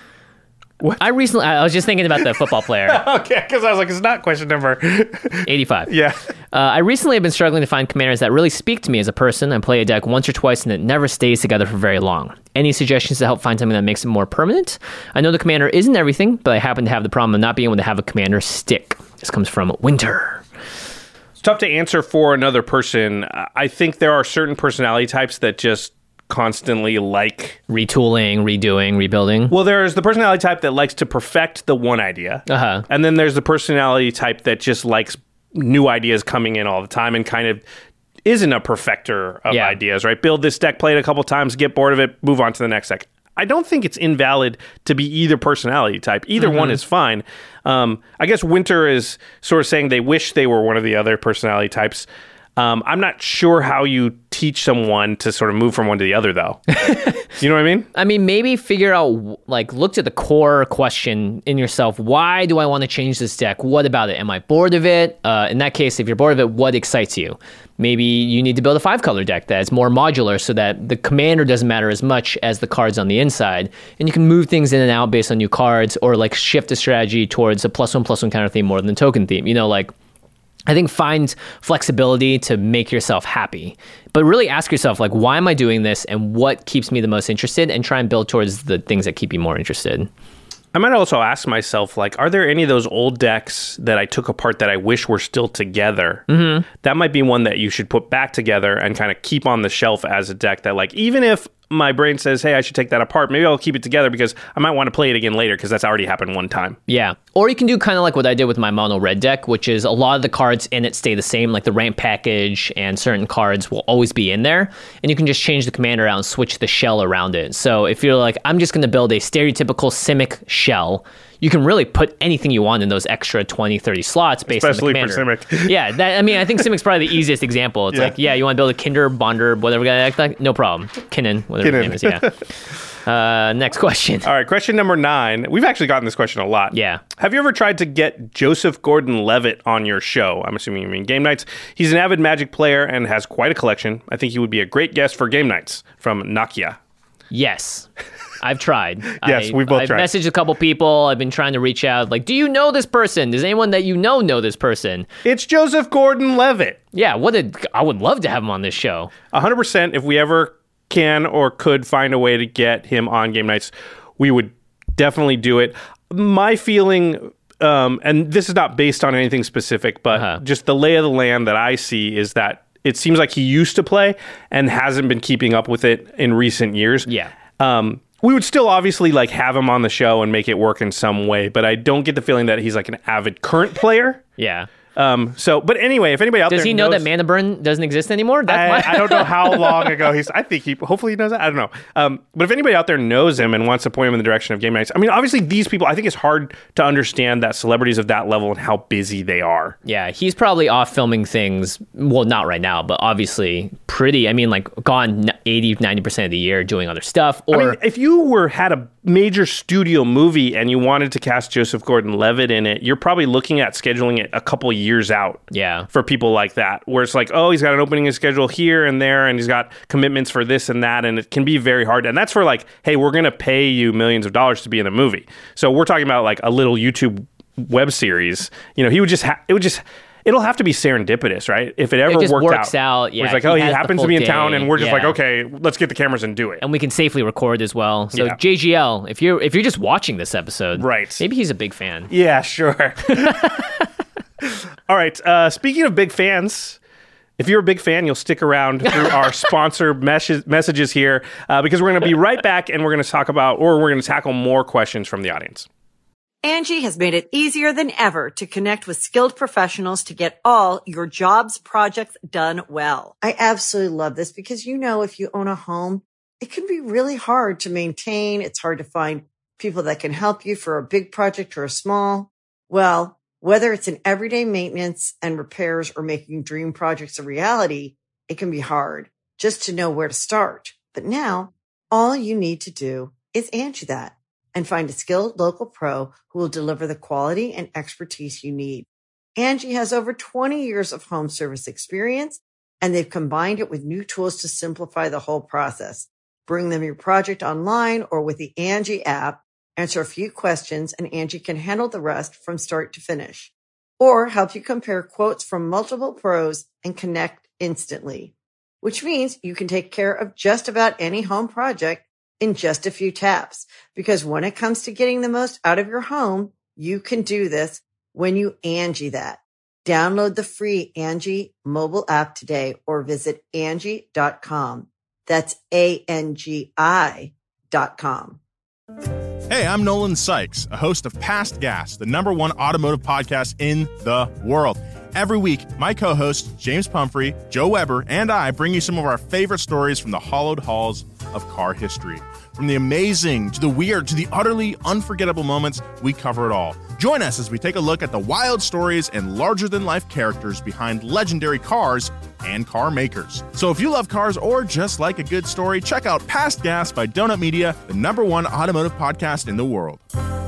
What? I recently, I was just thinking about the football player. Okay, because I was like, it's not question number. eighty-five. Yeah. Uh, I recently have been struggling to find commanders that really speak to me as a person. I play a deck once or twice and it never stays together for very long. Any suggestions to help find something that makes it more permanent? I know the commander isn't everything, but I happen to have the problem of not being able to have a commander stick. This comes from Winter. It's tough to answer for another person. I think there are certain personality types that just constantly like Retooling, redoing, rebuilding. well there's the personality type that likes to perfect the one idea, Uh-huh. and then there's the personality type that just likes new ideas coming in all the time and kind of isn't a perfecter of Yeah. ideas, right? Build this deck, play it a couple times, get bored of it, move on to the next deck. I don't think it's invalid to be either personality type. Either Mm-hmm. one is fine. um, I guess Winter is sort of saying they wish they were one of the other personality types. Um, I'm not sure how you teach someone to sort of move from one to the other, though. You know what I mean? I mean, maybe figure out, like, look to the core question in yourself. Why do I want to change this deck? What about it? Am I bored of it? Uh, in that case, if you're bored of it, what excites you? Maybe you need to build a five-color deck that's more modular so that the commander doesn't matter as much as the cards on the inside. And you can move things in and out based on new cards, or, like, shift a strategy towards a plus one, plus one counter theme more than a token theme. You know, like, I think find flexibility to make yourself happy, but really ask yourself, like, why am I doing this and what keeps me the most interested, and try and build towards the things that keep you more interested. I might also ask myself, like, are there any of those old decks that I took apart that I wish were still together? Mm-hmm. That might be one that you should put back together and kind of keep on the shelf as a deck that, like, even if my brain says, hey, I should take that apart, maybe I'll keep it together because I might want to play it again later because that's already happened one time. Yeah. Or you can do kind of like what I did with my mono red deck, which is a lot of the cards in it stay the same, like the ramp package and certain cards will always be in there. And you can just change the commander out and switch the shell around it. So if you're like, I'm just going to build a stereotypical Simic shell, you can really put anything you want in those extra twenty, thirty slots based Especially on the commander. for Simic. Yeah, that, I mean, I think Simic's probably the easiest example. It's Yeah. like, yeah, you want to build a Kinder, Bonder, whatever guy act like, no problem. Kinnan, whatever Kinnan. his name is, yeah. Uh, next question. All right, question number nine. We've actually gotten this question a lot. Yeah. Have you ever tried to get Joseph Gordon-Levitt on your show? I'm assuming you mean Game Nights. He's an avid Magic player and has quite a collection. I think he would be a great guest for Game Nights. From Nakia. Yes. I've tried. Yes, I, we've both I've tried. messaged a couple people. I've been trying to reach out. Like, do you know this person? Does anyone that you know know this person? It's Joseph Gordon-Levitt. Yeah, what a, I would love to have him on this show. one hundred percent. If we ever can or could find a way to get him on Game Nights, we would definitely do it. My feeling, um, and this is not based on anything specific, but Uh-huh. just the lay of the land that I see is that it seems like he used to play and hasn't been keeping up with it in recent years. Yeah. Um, we would still obviously like have him on the show and make it work in some way, but I don't get the feeling that he's like an avid current player. Yeah. Um, so, but anyway, if anybody out Does there he know knows, that Mana Burn doesn't exist anymore? That's I, why. I don't know how long ago he's. I think he. Hopefully he knows that. I don't know. Um, but if anybody out there knows him and wants to point him in the direction of Game Nights, I mean, obviously these people. I think it's hard to understand that celebrities of that level and how busy they are. Yeah, he's probably off filming things. Well, not right now, but obviously pretty. I mean, like gone eighty, ninety percent of the year doing other stuff. Or I mean, if you were had a major studio movie and you wanted to cast Joseph Gordon-Levitt in it, you're probably looking at scheduling it a couple years out. Yeah. For people like that, where it's like, oh, he's got an opening schedule here and there, and he's got commitments for this and that, and it can be very hard. And that's for like, hey, we're going to pay you millions of dollars to be in a movie. So we're talking about like a little YouTube web series. You know, he would just, ha- it would just, it'll have to be serendipitous, right? If it ever It just worked works out. out, yeah, Where it's like, he oh, he has the happens to full be in town, day, and we're just yeah. like, okay, let's get the cameras and do it. and we can safely record as well. So Yeah. J G L, if you're if you're just watching this episode, Right. Maybe he's a big fan. Yeah, sure. All right. Uh, speaking of big fans, if you're a big fan, you'll stick around through our sponsor mes- messages here uh, because we're going to be right back and we're going to talk about, or we're going to tackle more questions from the audience. Angie has made it easier than ever to connect with skilled professionals to get all your jobs projects done well. I absolutely love this because, you know, if you own a home, it can be really hard to maintain. It's hard to find people that can help you for a big project or a small. Well, whether it's in everyday maintenance and repairs or making dream projects a reality, it can be hard just to know where to start. But now all you need to do is Angie that. and find a skilled local pro who will deliver the quality and expertise you need. Angie has over twenty years of home service experience, and they've combined it with new tools to simplify the whole process. Bring them your project online or with the Angie app, answer a few questions, and Angie can handle the rest from start to finish. Or help you compare quotes from multiple pros and connect instantly, which means you can take care of just about any home project in just a few taps. Because when it comes to getting the most out of your home, you can do this when you Angie that. Download the free Angie mobile app today or visit Angie dot com. That's A N G I dot com. Hey, I'm Nolan Sykes, a host of Past Gas, the number one automotive podcast in the world. Every week, my co-hosts, James Pumphrey, Joe Weber, and I bring you some of our favorite stories from the hallowed halls of car history. From the amazing to the weird to the utterly unforgettable moments, we cover it all. Join us as we take a look at the wild stories and larger-than-life characters behind legendary cars and car makers. So if you love cars or just like a good story, check out Past Gas by Donut Media, the number one automotive podcast in the world.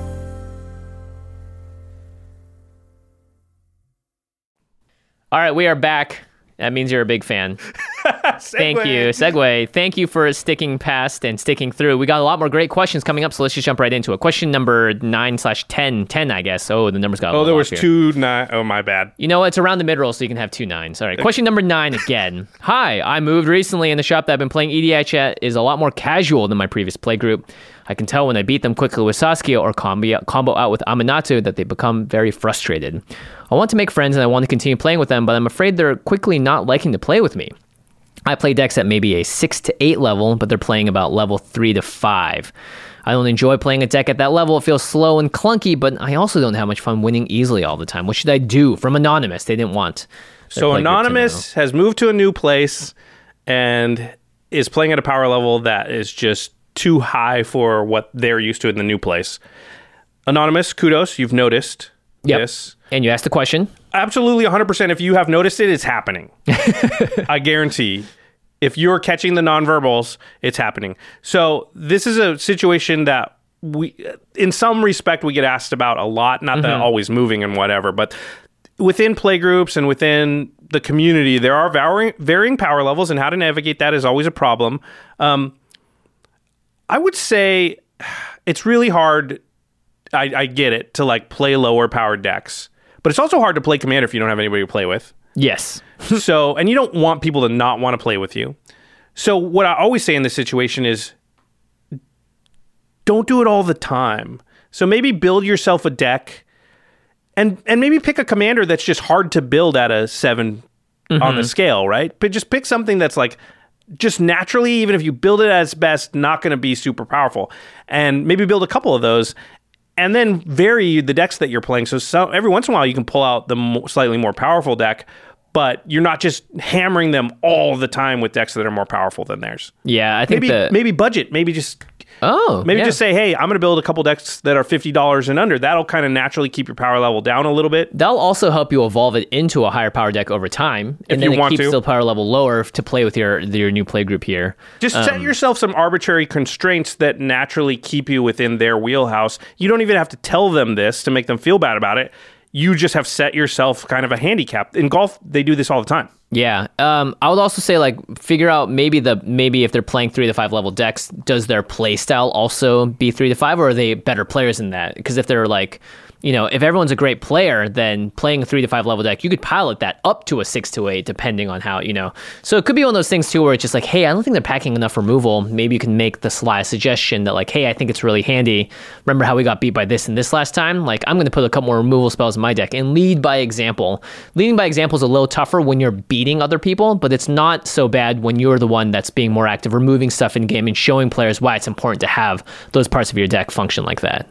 All right, we are back. That means you're a big fan. Thank you. Segue. Thank you for sticking past and sticking through. We got a lot more great questions coming up, so let's just jump right into it. Question number nine slash ten. ten, I guess. Oh, the numbers got a Oh, little there was off here. two nine. Oh, my bad. You know, it's around the mid-roll, so you can have two nines. All right, question number nine again. Hi, I moved recently, and the shop that I've been playing E D H at is a lot more casual than my previous playgroup. I can tell when I beat them quickly with Saskia or combo, combo out with Aminatou that they become very frustrated. I want to make friends and I want to continue playing with them, but I'm afraid they're quickly not liking to play with me. I play decks at maybe a six to eight level, but they're playing about level three to five. I don't enjoy playing a deck at that level. It feels slow and clunky, but I also don't have much fun winning easily all the time. What should I do? From Anonymous. They didn't want. So Anonymous has moved to a new place and is playing at a power level that is just too high for what they're used to in the new place. Anonymous, kudos. You've noticed Yep. this. And you asked the question? Absolutely, one hundred percent. If you have noticed it, it's happening. I guarantee. If you're catching the nonverbals, it's happening. So this is a situation that we, in some respect, we get asked about a lot. Not that always moving and whatever, but within playgroups and within the community, there are varying, varying power levels, and how to navigate that is always a problem. Um, I would say it's really hard. I, I get it, to like play lower powered decks, but it's also hard to play Commander if you don't have anybody to play with. Yes. So, and you don't want people to not want to play with you. So what I always say in this situation is don't do it all the time. So maybe build yourself a deck and, and maybe pick a commander that's just hard to build at a seven mm-hmm. on the scale, right? But just pick something that's like just naturally, even if you build it at its best, not going to be super powerful. And maybe build a couple of those. And then vary the decks that you're playing. So, so every once in a while, you can pull out the mo- slightly more powerful deck, but you're not just hammering them all the time with decks that are more powerful than theirs. Yeah, I think maybe the... maybe budget. Maybe just oh maybe yeah. just say, hey, I'm going to build a couple decks that are fifty dollars and under. That'll kind of naturally keep your power level down a little bit. That'll also help you evolve it into a higher power deck over time, and If then you it want keeps to. the power level lower to play with your your new play group here. Just Um, set yourself some arbitrary constraints that naturally keep you within their wheelhouse. You don't even have to tell them this to make them feel bad about it. You just have set yourself kind of a handicap. In golf, they do this all the time. Yeah, um, I would also say like figure out maybe the maybe if they're playing three to five level decks, does their play style also be three to five, or are they better players than that? Because if they're like, you know, if everyone's a great player, then playing a three to five level deck, you could pilot that up to a six to eight, depending on how, you know. So it could be one of those things too, where it's just like, hey, I don't think they're packing enough removal. Maybe you can make the sly suggestion that like, hey, I think it's really handy. Remember how we got beat by this and this last time? Like, I'm going to put a couple more removal spells in my deck and lead by example. Leading by example is a little tougher when you're beating other people, but it's not so bad when you're the one that's being more active, removing stuff in game and showing players why it's important to have those parts of your deck function like that.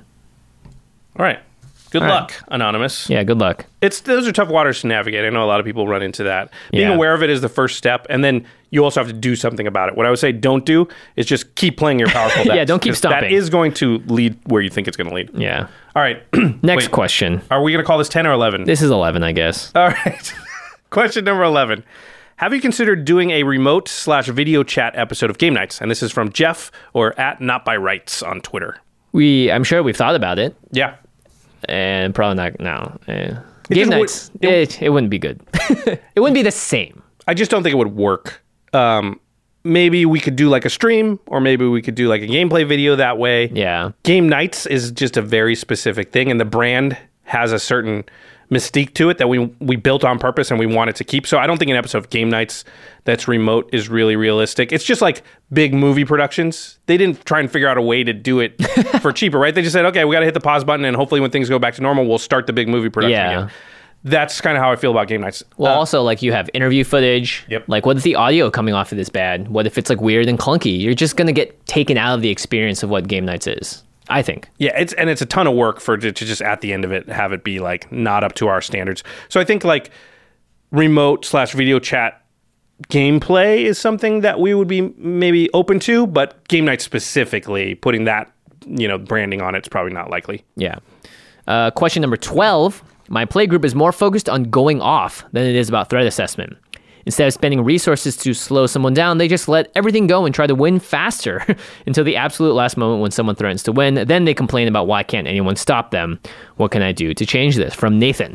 All right. Good All luck, right. Anonymous. Yeah, good luck. It's those are tough waters to navigate. I know a lot of people run into that. Being Yeah. aware of it is the first step, and then you also have to do something about it. What I would say don't do is just keep playing your powerful decks. Yeah, don't keep 'cause stomping. That is going to lead where you think it's going to lead. Yeah. All right. Next Wait, question. Are we going to call this ten or eleven? This is eleven, I guess. All right. Question number eleven. Have you considered doing a remote slash video chat episode of Game Nights? And this is from Jeff, or at Not By Rights on Twitter. We, I'm sure we've thought about it, Yeah. and probably not now. Eh. It Game just would- nights, it, it wouldn't be good. It wouldn't be the same. I just don't think it would work. Um, maybe we could do like a stream, or maybe we could do like a gameplay video that way. Yeah. Game nights is just a very specific thing, and the brand has a certain mystique to it that we we built on purpose and we wanted to keep. So I don't think an episode of Game Nights that's remote is really realistic. It's just like big movie productions. They didn't try and figure out a way to do it for cheaper, right? They just said, okay, we got to hit the pause button, and hopefully when things go back to normal, we'll start the big movie production Yeah. again. That's kind of how I feel about Game Nights. Well, Uh, also, like, you have interview footage. Yep. Like, what if the audio coming off of this bad? What if it's, like, weird and clunky? You're just going to get taken out of the experience of what Game Nights is, I think. Yeah, it's and it's a ton of work for to, to just at the end of it have it be like not up to our standards. So I think like remote slash video chat gameplay is something that we would be maybe open to, but Game Night specifically, putting that, you know, branding on it's probably not likely. Yeah. Uh, question number twelve. My playgroup is more focused on going off than it is about threat assessment. Instead of spending resources to slow someone down, they just let everything go and try to win faster until the absolute last moment when someone threatens to win. Then they complain about why can't anyone stop them. What can I do to change this? From Nathan.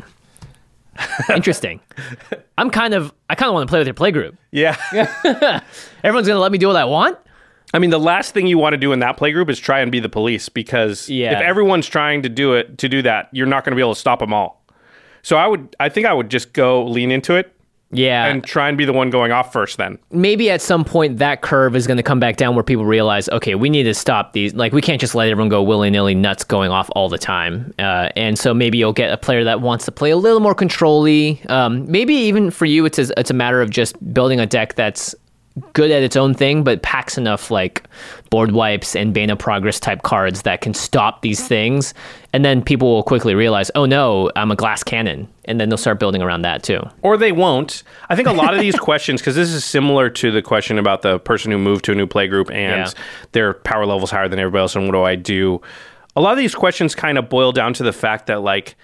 Interesting. I'm kind of, I kind of want to play with your playgroup. Yeah. Everyone's going to let me do what I want? I mean, the last thing you want to do in that playgroup is try and be the police, because Yeah. if everyone's trying to do it, to do that, you're not going to be able to stop them all. So I would, I think I would just go lean into it Yeah. and try and be the one going off first then. Maybe at some point that curve is going to come back down where people realize, okay, we need to stop these. Like, we can't just let everyone go willy-nilly nuts going off all the time. Uh, and so maybe you'll get a player that wants to play a little more control-y. Um, maybe even for you, it's a, it's a matter of just building a deck that's good at its own thing, but packs enough like board wipes and Bane of Progress type cards that can stop these things. And then people will quickly realize, oh no, I'm a glass cannon. And then they'll start building around that too. Or they won't. I think a lot of these questions, because this is similar to the question about the person who moved to a new playgroup and Yeah. their power level's higher than everybody else, and what do I do? A lot of these questions kind of boil down to the fact that, like,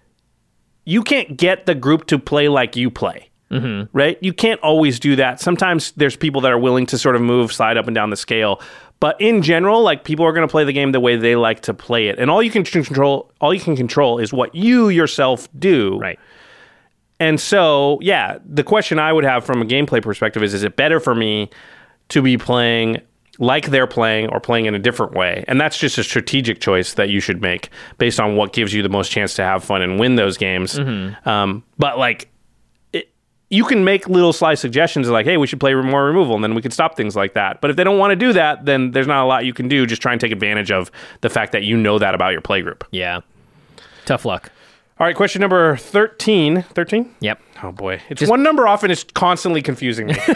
you can't get the group to play like you play. Mm-hmm. Right? You can't always do that. Sometimes there's people that are willing to sort of move, slide up and down the scale. But in general, like, people are going to play the game the way they like to play it. And all you can control, all you can control is what you yourself do. Right. And so, yeah, the question I would have from a gameplay perspective is, is it better for me to be playing like they're playing or playing in a different way? And that's just a strategic choice that you should make based on what gives you the most chance to have fun and win those games. Mm-hmm. Um, but, like, you can make little sly suggestions like, hey, we should play more removal, and then we can stop things like that. But if they don't want to do that, then there's not a lot you can do. Just try and take advantage of the fact that you know that about your playgroup. Yeah. Tough luck. All right, question number thirteen. thirteen? Yep. Oh, boy. It's Just- one number off, and it's constantly confusing me.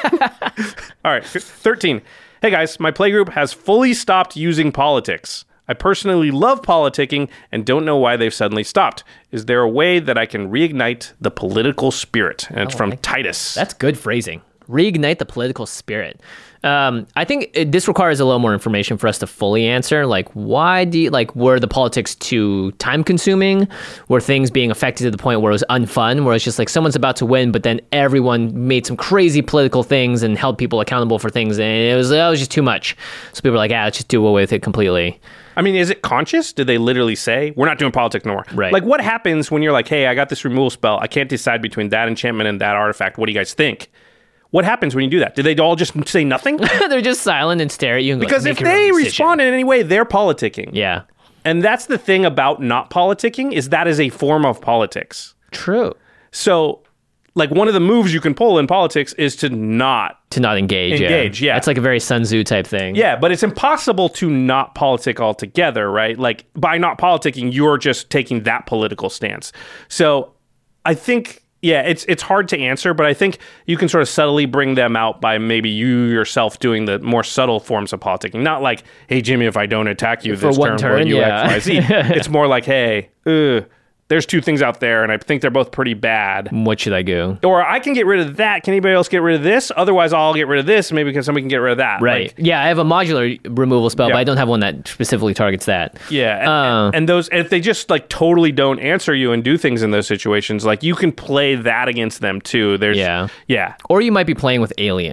All right, thirteen. Hey, guys, my playgroup has fully stopped using politics. I personally love politicking and don't know why they've suddenly stopped. Is there a way that I can reignite the political spirit? And it's from Titus. That's good phrasing. Reignite the political spirit. Um, I think it, this requires a little more information for us to fully answer. Like, why do you, like, were the politics too time consuming? Were things being affected to the point where it was unfun, where it's just like someone's about to win, but then everyone made some crazy political things and held people accountable for things, and it was, it was just too much. So people were like, ah, let's just do away with it completely. I mean, is it conscious? Did they literally say, we're not doing politics no more? Right. Like, what happens when you're like, hey, I got this removal spell. I can't decide between that enchantment and that artifact. What do you guys think? What happens when you do that? Did they all just say nothing? They're just silent and stare at you and go, Because like, if make your they own decision. respond in any way, they're politicking. Yeah. And that's the thing about not politicking, is that is a form of politics. True. So, like, one of the moves you can pull in politics is to not. To not engage. Engage, yeah. It's like a very Sun Tzu type thing. Yeah, but it's impossible to not politic altogether, right? Like, by not politicking, you're just taking that political stance. So, I think, yeah, it's it's hard to answer, but I think you can sort of subtly bring them out by maybe you yourself doing the more subtle forms of politicking. Not like, hey, Jimmy, if I don't attack you For this one turn, will turn, you yeah. X, Y, Z? It's more like, hey, ugh, there's two things out there, and I think they're both pretty bad. What should I do? Or I can get rid of that. Can anybody else get rid of this? Otherwise, I'll get rid of this. Maybe because somebody can get rid of that. Right. Like, yeah, I have a modular removal spell, Yeah. but I don't have one that specifically targets that. yeah. And, Uh. and those, and if they just like totally don't answer you and do things in those situations, like, you can play that against them too. There's, Yeah. yeah. Or you might be playing with aliens.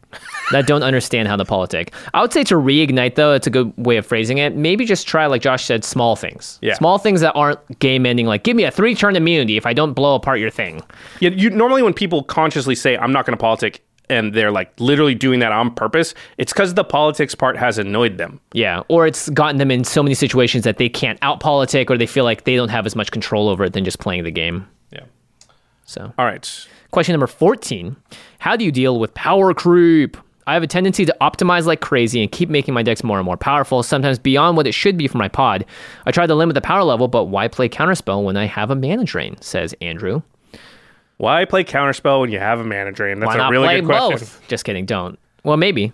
that don't understand how to politic. I would say to reignite, though, it's a good way of phrasing it. Maybe just try, like Josh said, small things. Yeah. Small things that aren't game ending, like give me a three turn immunity if I don't blow apart your thing. Yeah, you normally when people consciously say I'm not going to politic and they're like literally doing that on purpose, it's because the politics part has annoyed them. Yeah, or it's gotten them in so many situations that they can't out politic, or they feel like they don't have as much control over it than just playing the game. Yeah. So. All right. Question number fourteen. How do you deal with power creep? I have a tendency to optimize like crazy and keep making my decks more and more powerful, sometimes beyond what it should be for my pod. I try to limit the power level, but why play Counterspell when I have a mana drain, says Andrew. Why play Counterspell when you have a mana drain? That's why not a really play good question. Both? Just kidding, don't. Well, maybe.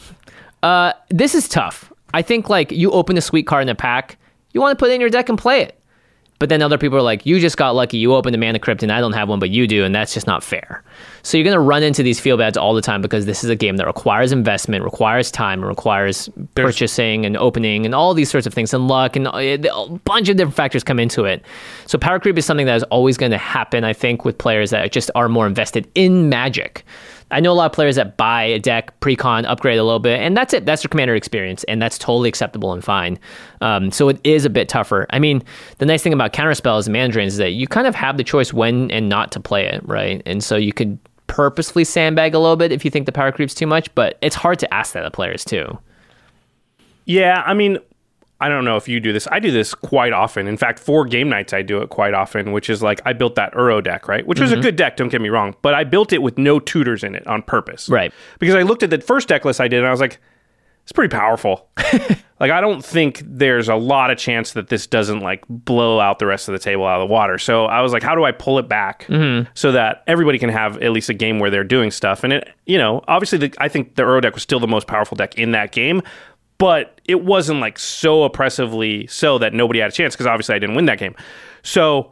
Uh, this is tough. I think like you open a sweet card in a pack, you want to put it in your deck and play it. But then other people are like, you just got lucky. You opened a Mana Crypt and I don't have one, but you do, and that's just not fair. So you're going to run into these feel bads all the time because this is a game that requires investment, requires time, requires There's... purchasing and opening and all these sorts of things and luck, and a bunch of different factors come into it. So power creep is something that is always going to happen, I think, with players that just are more invested in Magic. I know a lot of players that buy a deck, pre-con, upgrade a little bit, and that's it. That's their Commander experience, and that's totally acceptable and fine. Um, so it is a bit tougher. I mean, the nice thing about Counterspells and Mana Drains is that you kind of have the choice when and not to play it, right? And so you could purposefully sandbag a little bit if you think the power creep's too much, but it's hard to ask that of players too. Yeah, I mean, I don't know if you do this. I do this quite often. In fact, for game nights, I do it quite often, which is like I built that Uro deck, right? Which was mm-hmm. a good deck, don't get me wrong. But I built it with no tutors in it on purpose. Right. Because I looked at the first deck list I did, and I was like, it's pretty powerful. Like, I don't think there's a lot of chance that this doesn't, like, blow out the rest of the table out of the water. So I was like, how do I pull it back mm-hmm. so that everybody can have at least a game where they're doing stuff? And, it, you know, obviously, the, I think the Uro deck was still the most powerful deck in that game. But it wasn't like so oppressively so that nobody had a chance because obviously I didn't win that game. So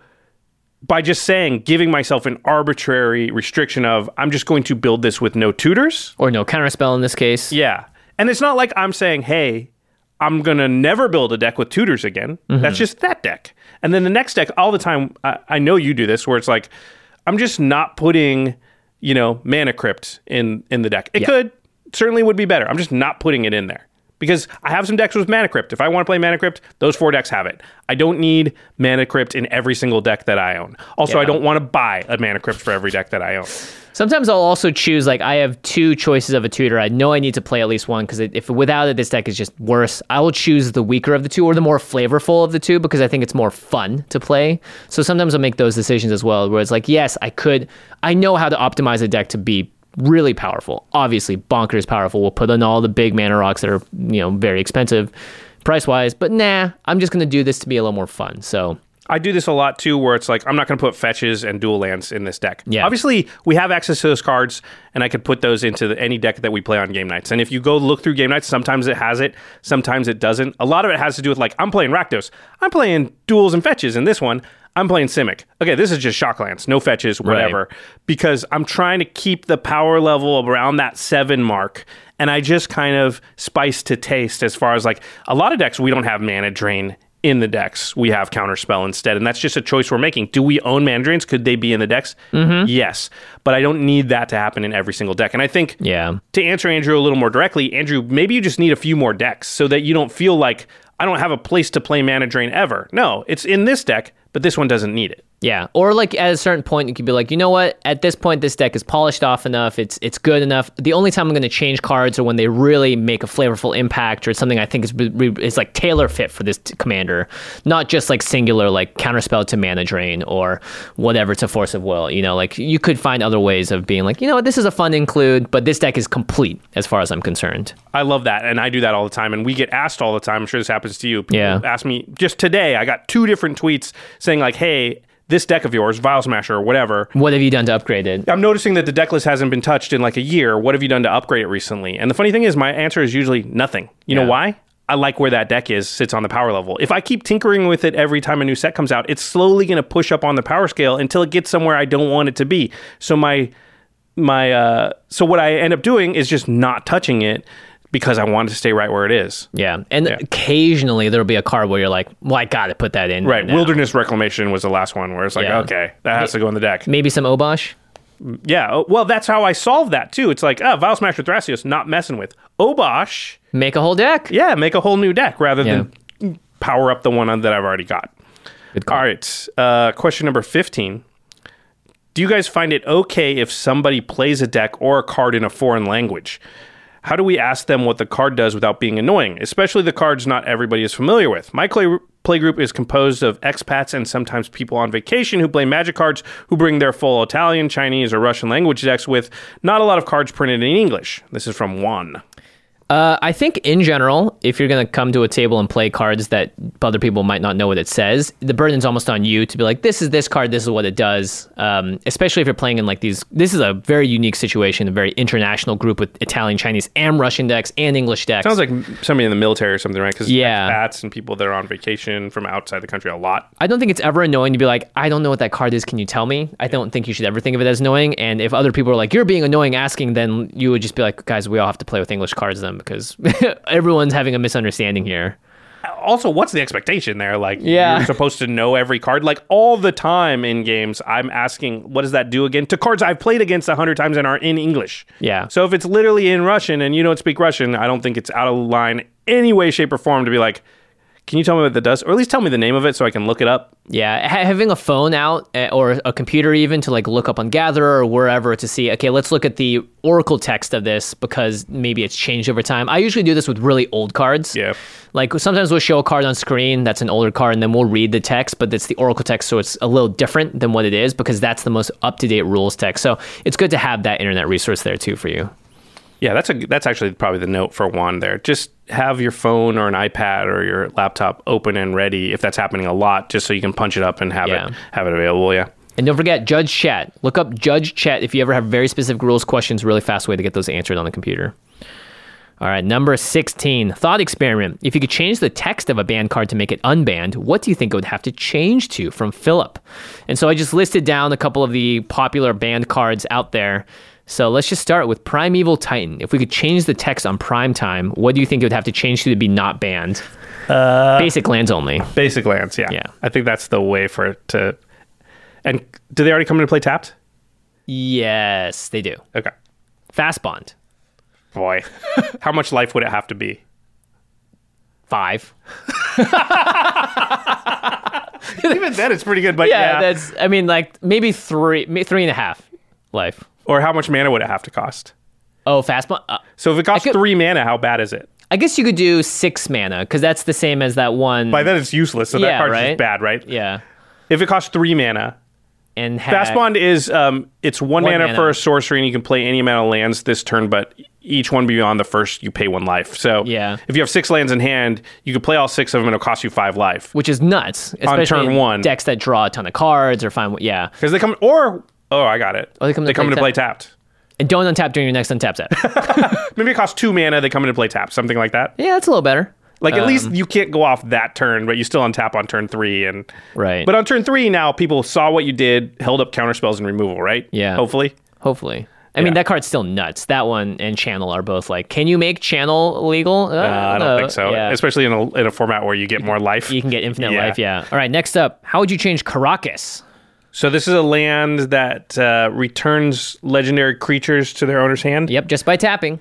by just saying, giving myself an arbitrary restriction of I'm just going to build this with no tutors. Or no counterspell in this case. Yeah. And it's not like I'm saying, hey, I'm going to never build a deck with tutors again. Mm-hmm. That's just that deck. And then the next deck, all the time, I, I know you do this, where it's like, I'm just not putting, you know, Mana Crypt in, in the deck. It yeah. could. Certainly would be better. I'm just not putting it in there. Because I have some decks with Mana Crypt. If I want to play Mana Crypt, those four decks have it. I don't need Mana Crypt in every single deck that I own. Also, yeah. I don't want to buy a Mana Crypt for every deck that I own. Sometimes I'll also choose, like, I have two choices of a tutor. I know I need to play at least one, because if without it, this deck is just worse. I will choose the weaker of the two, or the more flavorful of the two, because I think it's more fun to play. So sometimes I'll make those decisions as well, where it's like, yes, I could, I know how to optimize a deck to be really powerful. Obviously, bonkers powerful. We'll put in all the big mana rocks that are, you know, very expensive price-wise, but nah, I'm just going to do this to be a little more fun. So I do this a lot too, where it's like, I'm not going to put fetches and dual lands in this deck. Yeah. Obviously, we have access to those cards, and I could put those into the, any deck that we play on game nights. And if you go look through game nights, sometimes it has it, sometimes it doesn't. A lot of it has to do with, like, I'm playing Rakdos. I'm playing duals and fetches in this one. I'm playing Simic. Okay, this is just Shocklands, no fetches, whatever. Right. Because I'm trying to keep the power level around that seven mark, and I just kind of spice to taste as far as, like, a lot of decks, we don't have Mana Drain in the decks. We have Counterspell instead, and that's just a choice we're making. Do we own Mana Drains? Could they be in the decks? Mm-hmm. Yes, but I don't need that to happen in every single deck. And I think, yeah. to answer Andrew a little more directly, Andrew, maybe you just need a few more decks so that you don't feel like, I don't have a place to play Mana Drain ever. No, it's in this deck, but this one doesn't need it. Yeah, or like at a certain point, you could be like, you know what? At this point, this deck is polished off enough. It's it's good enough. The only time I'm going to change cards are when they really make a flavorful impact or something I think is is like tailor fit for this t- commander, not just like singular like counterspell to Mana Drain or whatever to Force of Will. You know, like you could find other ways of being like, you know what? This is a fun include, but this deck is complete as far as I'm concerned. I love that, and I do that all the time, and we get asked all the time. I'm sure this happens to you. People yeah. ask me just today. I got two different tweets saying like, hey, this deck of yours, Vial Smasher or whatever. What have you done to upgrade it? I'm noticing that the deck list hasn't been touched in like a year. What have you done to upgrade it recently? And the funny thing is, my answer is usually nothing. You yeah. know why? I like where that deck is, sits on the power level. If I keep tinkering with it every time a new set comes out, it's slowly going to push up on the power scale until it gets somewhere I don't want it to be. So my, my, uh, so what I end up doing is just not touching it, because I want it to stay right where it is. Yeah. And yeah. occasionally there'll be a card where you're like, well, I got to put that in. Right. Now. Wilderness Reclamation was the last one where it's like, yeah. okay, that has to go in the deck. Maybe some Obosh? Yeah, oh, well, that's how I solved that, too. It's like, oh, Vial Smasher Thrasios, not messing with. Obosh, Make a whole deck. yeah, make a whole new deck rather Yeah. than power up the one that I've already got. Good call. All right, uh, question number fifteen. Do you guys find it okay if somebody plays a deck or a card in a foreign language? How do we ask them what the card does without being annoying, especially the cards not everybody is familiar with? My play, play group is composed of expats and sometimes people on vacation who play Magic cards who bring their full Italian, Chinese, or Russian language decks with not a lot of cards printed in English. This is from Juan. Uh, I think in general, if you're going to come to a table and play cards that other people might not know what it says, the burden's almost on you to be like, this is this card, this is what it does. Um, especially if you're playing in like these, this is a very unique situation, a very international group with Italian, Chinese, and Russian decks and English decks. Sounds like somebody in the military or something, right? Because Yeah. expats and people that are on vacation from outside the country a lot. I don't think it's ever annoying to be like, I don't know what that card is, can you tell me? I don't think you should ever think of it as annoying. And if other people are like, you're being annoying asking, then you would just be like, guys, we all have to play with English cards then because everyone's having a misunderstanding here. Also, what's the expectation there? Like, Yeah. you're supposed to know every card. Like, all the time in games, I'm asking, what does that do again? To cards I've played against a hundred times and are in English. Yeah. So if it's literally in Russian and you don't speak Russian, I don't think it's out of line any way, shape, or form to be like, can you tell me what that does? Or at least tell me the name of it so I can look it up. Yeah, ha- having a phone out uh, or a computer even to like look up on Gatherer or wherever to see, okay, let's look at the Oracle text of this because maybe it's changed over time. I usually do this with really old cards. Yeah. Like sometimes we'll show a card on screen that's an older card and then we'll read the text, but it's the Oracle text, so it's a little different than what it is because that's the most up-to-date rules text. So it's good to have that internet resource there too for you. Yeah, that's a that's actually probably the note for Juan there. Just have your phone or an iPad or your laptop open and ready if that's happening a lot, just so you can punch it up and have Yeah. it have it available. Yeah. And don't forget Judge Chat. Look up Judge Chat if you ever have very specific rules questions. Really fast way to get those answered on the computer. All right, number sixteen, thought experiment. If you could change the text of a banned card to make it unbanned, what do you think it would have to change to? From Philip. And so I just listed down a couple of the popular banned cards out there. So let's just start with Primeval Titan. If we could change the text on Prime Time, what do you think it would have to change to to be not banned? Uh, Basic lands only. Basic lands, yeah. Yeah. I think that's the way for it to... And do they already come into play tapped? Yes, they do. Okay. Fast Bond. Boy. How much life would it have to be? Five. Even then, it's pretty good, but Yeah, yeah. that's, I mean, like maybe three, maybe three and a half life. Or how much mana would it have to cost? Oh, Fast Bond. Uh, So if it costs I could- three mana, how bad is it? I guess you could do six mana because that's the same as that one. By then, it's useless, so that Yeah, card's right? just bad, right? Yeah. If it costs three mana, And Fast hack- Bond is um, it's one, One mana, mana. for a sorcery, and you can play any amount of lands this turn, but each one beyond the first, you pay one life. So Yeah. if you have six lands in hand, you could play all six of them, and it'll cost you five life. which is nuts, especially turn in one. decks that draw a ton of cards or find yeah. Because they come, or, oh, I got it. Oh, they come to play into tap- play tapped. And don't untap during your next untap set. Maybe it costs two mana, they come into play tapped, something like that. Yeah, that's a little better. Like, at Um, least you can't go off that turn, but you still untap on turn three. and Right. But on turn three, now people saw what you did, held up counter spells and removal, right? Yeah. Hopefully. Hopefully. I mean, Yeah. that card's still nuts. That one and Channel are both like, can you make Channel legal? Uh, Uh, I don't no. think so. Yeah. Especially in a, in a format where you get more life. You can get infinite Yeah. life, yeah. All right, next up, how would you change Caracas? So this is a land that uh, returns legendary creatures to their owner's hand. Yep, just by tapping.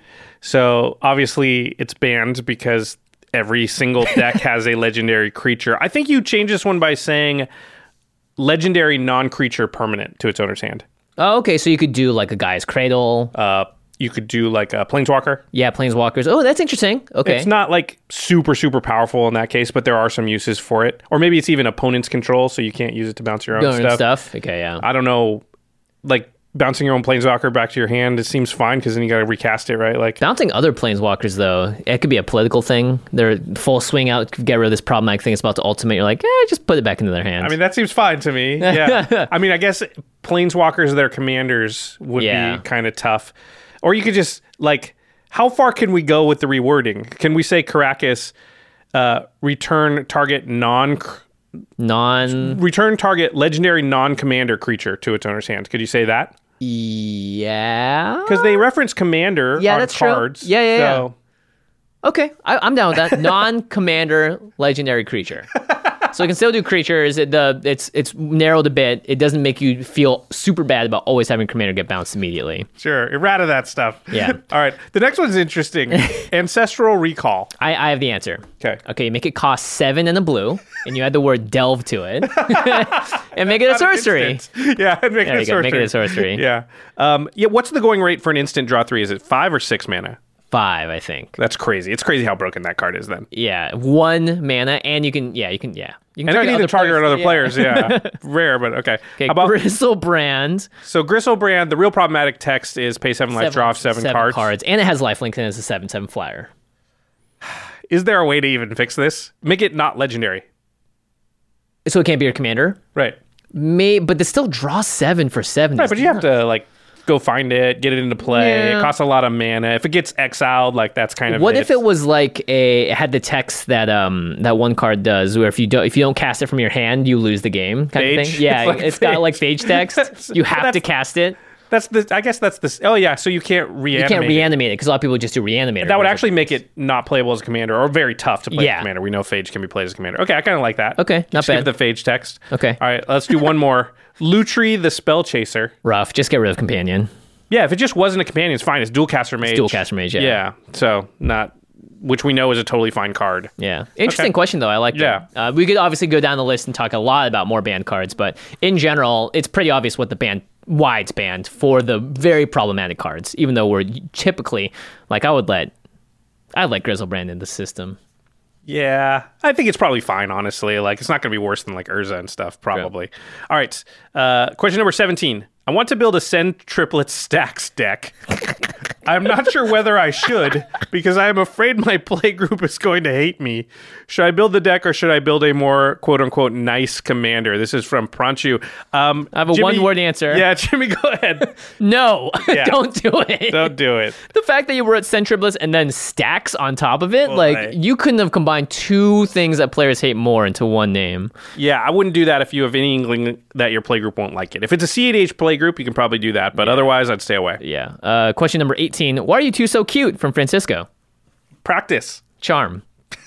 So obviously it's banned because every single deck has a legendary creature. I think you change this one by saying legendary non-creature permanent to its owner's hand. Oh, okay, so you could do like a Guy's Cradle. Uh, you could do like a Planeswalker. Yeah, Planeswalkers. Oh, that's interesting. Okay. It's not like super, super powerful in that case, but there are some uses for it. Or maybe it's even opponent's control, so you can't use it to bounce your own Going stuff. stuff. Okay, yeah. I don't know, like bouncing your own Planeswalker back to your hand, it seems fine because then you got to recast it, right? Like Bouncing other Planeswalkers, though, it could be a political thing. They're full swing out, get rid of this problematic thing. It's about to ultimate. You're like, eh, just put it back into their hands. I mean, that seems fine to me. Yeah. I mean, I guess Planeswalkers, their commanders, would Yeah. be kind of tough. Or you could just, like, how far can we go with the rewording? Can we say Caracas, uh, return target non... non. Return target legendary non-commander creature to its owner's hand. Could you say that? Yeah. Because they reference commander Yeah, on that's true. cards. Yeah, yeah, so Okay, I, I'm down with that. Non-commander legendary creature. So it can still do creatures. It, the it's it's narrowed a bit. It doesn't make you feel super bad about always having commander get bounced immediately. Sure, errata that stuff. Yeah. All right. The next one's interesting. Ancestral Recall. I, I have the answer. Okay. Okay, you make it cost seven and a blue, and you add the word delve to it, and make it a sorcery. Instant. Yeah, and make There it a you go, sorcery. make it a sorcery. Yeah. Um, yeah. What's the going rate for an instant draw three? Is it five or six mana? Five, I think. That's crazy. It's crazy how broken that card is then. Yeah, one mana, and you can, yeah, you can, yeah. You And it can either target other players. Yeah. Rare, but okay. Okay, How about Gristlebrand. So Gristlebrand, the real problematic text is pay seven life, draw off seven, cards. And it has lifelink and it's a seven seven flyer. Is there a way to even fix this? Make it not legendary. So it can't be your commander? Right. May, but they still draw seven for seven. Right, but you have to like go find it, get it into play. Yeah. It costs a lot of mana. If it gets exiled, like that's kind of What it. if it was like a it had the text that um that one card does, where if you don't if you don't cast it from your hand, you lose the game kind Phage? of thing? Yeah, It's like it's got like phage text. You have that's- to cast it. That's the. I guess that's the. Oh yeah. So you can't reanimate. You can't it. reanimate it because a lot of people just do reanimate. That would actually make it not playable as a commander, or very tough to play Yeah. as a commander. We know Phage can be played as a commander. Okay, I kind of like that. Okay, not Just give bad. the Phage text. Okay. All right, let's do one more. Lutri, the Spell Chaser. rough. Just get rid of companion. Yeah, if it just wasn't a companion, it's fine. It's dual caster mage. Dual caster mage. Yeah. Yeah. So not, which we know is a totally fine card. Yeah. Interesting Okay. question, though. I like that. Yeah. Uh, we could obviously go down the list and talk a lot about more banned cards, but in general, it's pretty obvious what the ban, why it's banned for the very problematic cards, even though we're typically, like, I would let, I'd let Grizzlebrand in the system. Yeah, I think it's probably fine, honestly. Like, it's not going to be worse than, like, Urza and stuff, probably. All right. Uh, question number seventeen. I want to build a Send Triplets Stacks deck. I'm not sure whether I should, because I am afraid my play group is going to hate me. Should I build the deck, or should I build a more quote-unquote nice commander? This is from Pranchu. Um, I have a Jimmy- one-word answer. Yeah, Jimmy, go ahead. No, Yeah. don't do it. Don't do it. The fact that you were at Centriblus and then stacks on top of it, Boy. like, you couldn't have combined two things that players hate more into one name. Yeah, I wouldn't do that if you have any inkling that your playgroup won't like it. If it's a C eight H playgroup, you can probably do that, but otherwise, I'd stay away. Yeah. Uh, question number eighteen. Why are you two so cute? From Francisco. Practice. Charm.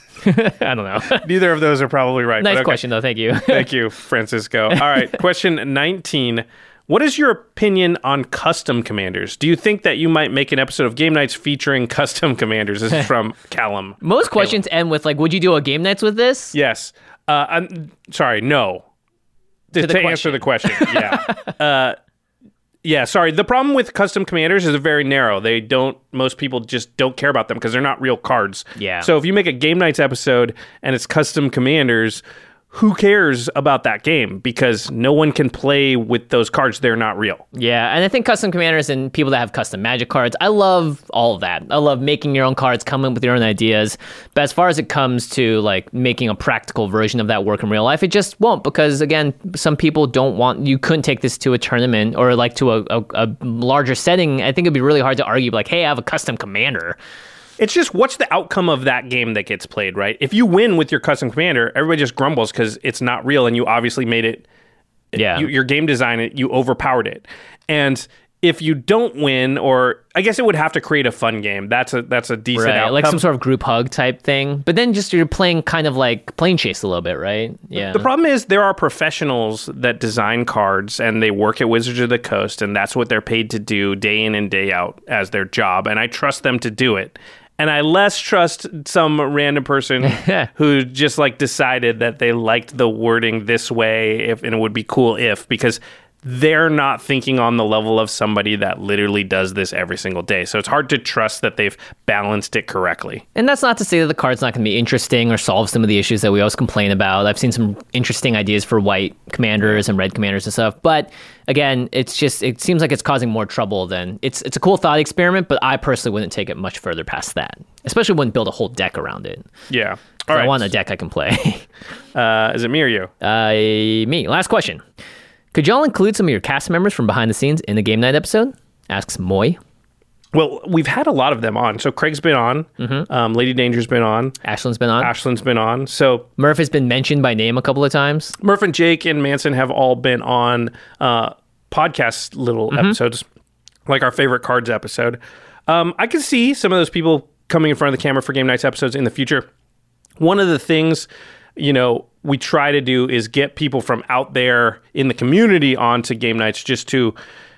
I don't know. Neither of those are probably right. Nice but okay. question, though. Thank you. Thank you, Francisco. All right, question nineteen. What is your opinion on custom commanders? Do you think that you might make an episode of Game Nights featuring custom commanders? This is from Callum. Most questions end with, like, would you do a game nights with this? Yes. Uh, I'm sorry, no. To, To the to answer the question, yeah. uh, yeah, sorry. The problem with custom commanders is very narrow. They don't, most people just don't care about them because they're not real cards. Yeah. So if you make a Game Nights episode and it's custom commanders, who cares about that game? Because no one can play with those cards. They're not real. Yeah, and I think custom commanders and people that have custom magic cards, I love all of that. I love making your own cards, coming with your own ideas. But as far as it comes to like making a practical version of that work in real life, it just won't, because again, some people don't want, you couldn't take this to a tournament or like to a, a, a larger setting. I think it'd be really hard to argue like, hey, I have a custom commander. It's just, what's the outcome of that game that gets played, right? If you win with your custom commander, everybody just grumbles because it's not real and you obviously made it. Yeah. You, your game design, it, you overpowered it. And if you don't win, or I guess it would have to create a fun game. That's a that's a decent Right, outcome. like some sort of group hug type thing. But then just you're playing kind of like plane chase a little bit, right? Yeah. The problem is there are professionals that design cards and they work at Wizards of the Coast, and that's what they're paid to do day in and day out as their job. And I trust them to do it. And I less trust some random person who just like decided that they liked the wording this way, if and it would be cool if, because they're not thinking on the level of somebody that literally does this every single day. So it's hard to trust that they've balanced it correctly. And that's not to say that the card's not going to be interesting or solve some of the issues that we always complain about. I've seen some interesting ideas for white commanders and red commanders and stuff. But again, it's just, it seems like it's causing more trouble than, it's it's a cool thought experiment, but I personally wouldn't take it much further past that. Especially wouldn't build a whole deck around it. Yeah. All right. I want a deck I can play. Uh, is it me or you? uh, me. Last question. Could y'all include some of your cast members from behind the scenes in the game night episode? Asks Moy. Well, we've had a lot of them on. So Craig's been on. Mm-hmm. Um, Lady Danger's been on. Ashland's been on. Ashland's been on. So Murph has been mentioned by name a couple of times. Murph and Jake and Manson have all been on uh, podcast little Mm-hmm. episodes, like our favorite cards episode. Um, I can see some of those people coming in front of the camera for Game Nights episodes in the future. One of the things, you know, we try to do is get people from out there in the community onto game nights just to,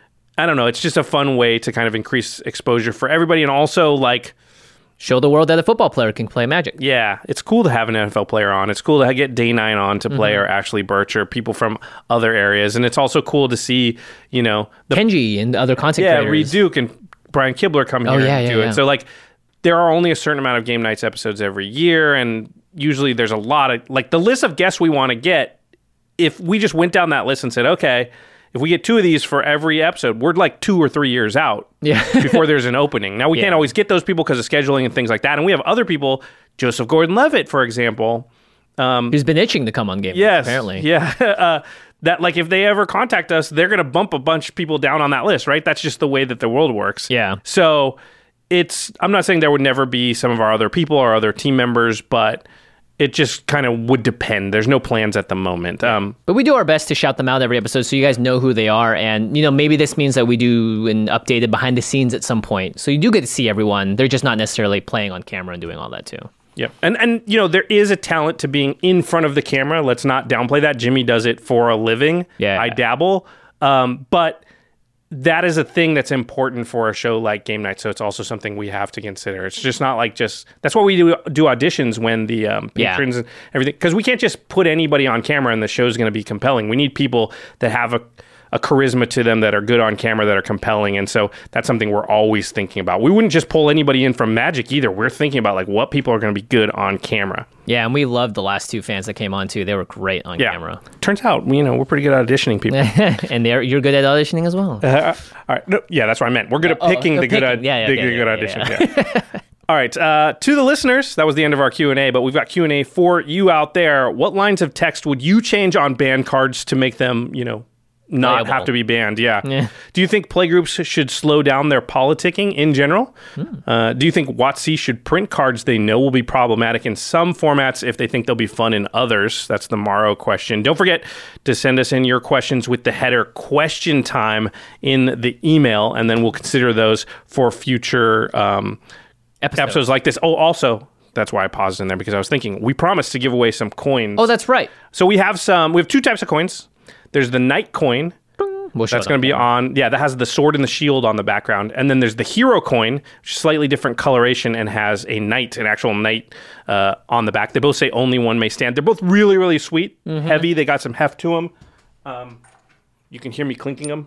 I don't know, it's just a fun way to kind of increase exposure for everybody. And also, like, show the world that a football player can play Magic. Yeah, it's cool to have an N F L player on. It's cool to get Day Nine on to play, mm-hmm. or Ashley Birch, or people from other areas. And it's also cool to see, you know, the, Kenji and other content yeah, creators. Yeah, Reed Duke and Brian Kibler come oh, here yeah, and yeah, do yeah. it. So, like, there are only a certain amount of Game Nights episodes every year, and usually there's a lot of, like, the list of guests we want to get, if we just went down that list and said, okay, if we get two of these for every episode, we're like two or three years out yeah. before there's an opening. Now, we yeah. can't always get those people because of scheduling and things like that. And we have other people, Joseph Gordon-Levitt, for example. Um, Who's been itching to come on Game yes, Nights, apparently. Yeah. uh, that, like, if they ever contact us, they're going to bump a bunch of people down on that list, right? That's just the way that the world works. Yeah. So it's, I'm not saying there would never be some of our other people or other team members, but it just kind of would depend. There's no plans at the moment. Um, but we do our best to shout them out every episode so you guys know who they are. And, you know, maybe this means that we do an updated behind the scenes at some point. So you do get to see everyone. They're just not necessarily playing on camera and doing all that too. Yeah. And, and you know, there is a talent to being in front of the camera. Let's not downplay that. Jimmy does it for a living. Yeah. I dabble. Um, but that is a thing that's important for a show like Game Night, so it's also something we have to consider. It's just not like just... That's why we do do auditions when the um, patrons yeah. and everything... Because we can't just put anybody on camera and the show's going to be compelling. We need people that have a, a charisma to them, that are good on camera, that are compelling, and so that's something we're always thinking about. We wouldn't just pull anybody in from Magic either. We're thinking about, like, what people are going to be good on camera. Yeah, and we loved the last two fans that came on, too. They were great on yeah. camera. Turns out, you know, we're pretty good at auditioning people. And they're, you're good at auditioning as well. Uh, all right. No, yeah, that's what I meant. We're good at picking oh, the picking. good, yeah, yeah, the, yeah, the yeah, good yeah, auditions. Yeah. Yeah. All right. Uh, to the listeners, that was the end of our Q and A, but we've got Q and A for you out there. What lines of text would you change on banned cards to make them, you know, not Playable. have to be banned? Yeah. yeah. Do you think playgroups should slow down their politicking in general? Hmm. Uh, do you think WotC should print cards they know will be problematic in some formats if they think they'll be fun in others? That's the Morrow question. Don't forget to send us in your questions with the header question time in the email, and then we'll consider those for future um, episodes. episodes like this. Oh, also, that's why I paused in there, because I was thinking we promised to give away some coins. Oh, that's right. So we have some. We have two types of coins. There's the Knight coin. We'll That's going to be on, yeah, that has the sword and the shield on the background. And then there's the Hero coin, which is slightly different coloration and has a knight, an actual knight uh, on the back. They both say only one may stand. They're both really, really sweet, mm-hmm. heavy. They got some heft to them. Um, you can hear me clinking them.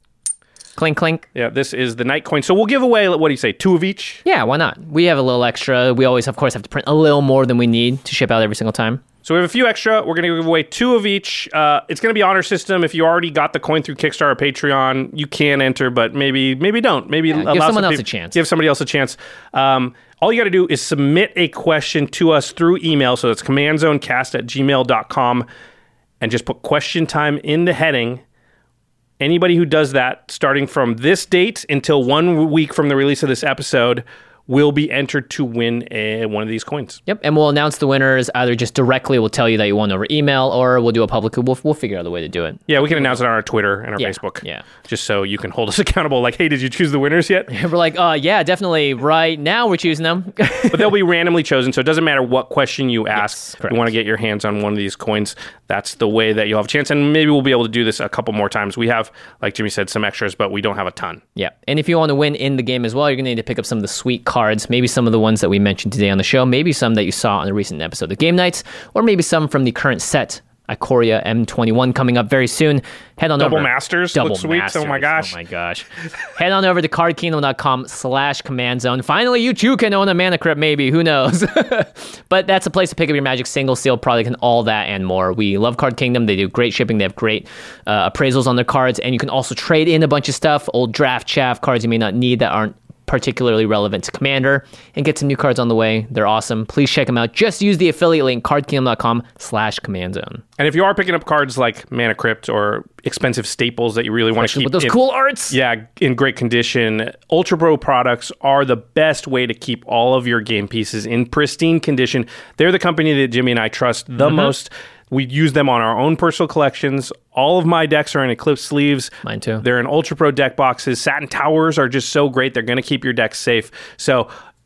Clink, clink. Yeah, this is the Knight coin. So we'll give away, what do you say, two of each? Yeah, why not? We have a little extra. We always, of course, have to print a little more than we need to ship out every single time. So we have a few extra. We're going to give away two of each. Uh, it's going to be honor system. If you already got the coin through Kickstarter or Patreon, you can enter, but maybe maybe don't. Maybe yeah, allow give someone some else people, a chance. Give somebody else a chance. Um, all you got to do is submit a question to us through email. So it's commandzonecast at gmail dot com, and just put question time in the heading. Anybody who does that, starting from this date until one week from the release of this episode, will be entered to win a, one of these coins. Yep, and we'll announce the winners either just directly. We'll tell you that you won over email, or we'll do a public. We'll, we'll figure out a way to do it. Yeah, we can announce it on our Twitter and our yeah, Facebook. Yeah, just so you can hold us accountable. Like, hey, did you choose the winners yet? We're like, uh, yeah, definitely. Right now, we're choosing them. But they'll be randomly chosen, so it doesn't matter what question you ask. Yes, you want to get your hands on one of these coins. That's the way that you'll have a chance. And maybe we'll be able to do this a couple more times. We have, like Jimmy said, some extras, but we don't have a ton. Yeah, and if you want to win in the game as well, you're going to need to pick up some of the sweet cards. Maybe some of the ones that we mentioned today on the show, maybe some that you saw on the recent episode of Game Nights, or maybe some from the current set, Ikoria M twenty-one, coming up very soon. Head on Double over. Masters. Double Looks sweet. Masters. Oh my gosh. Oh my gosh. Head on over to cardkingdom.com slash command zone. Finally, you too can own a Mana Crypt, maybe. Who knows? But that's a place to pick up your Magic single sealed product and all that and more. We love Card Kingdom. They do great shipping. They have great uh, appraisals on their cards, and you can also trade in a bunch of stuff, old draft chaff, cards you may not need that aren't particularly relevant to Commander, and get some new cards on the way. They're awesome. Please check them out. Just use the affiliate link cardkingdom.com slash command zone. And if you are picking up cards like Mana Crypt or expensive staples that you really want to keep with those in, cool arts, yeah, in great condition, Ultra Pro products are the best way to keep all of your game pieces in pristine condition. They're the company that Jimmy and I trust the mm-hmm. most. We use them on our own personal collections. All of my decks are in Eclipse sleeves. Mine too. They're in Ultra Pro deck boxes. Satin Towers are just so great. They're going to keep your decks safe. So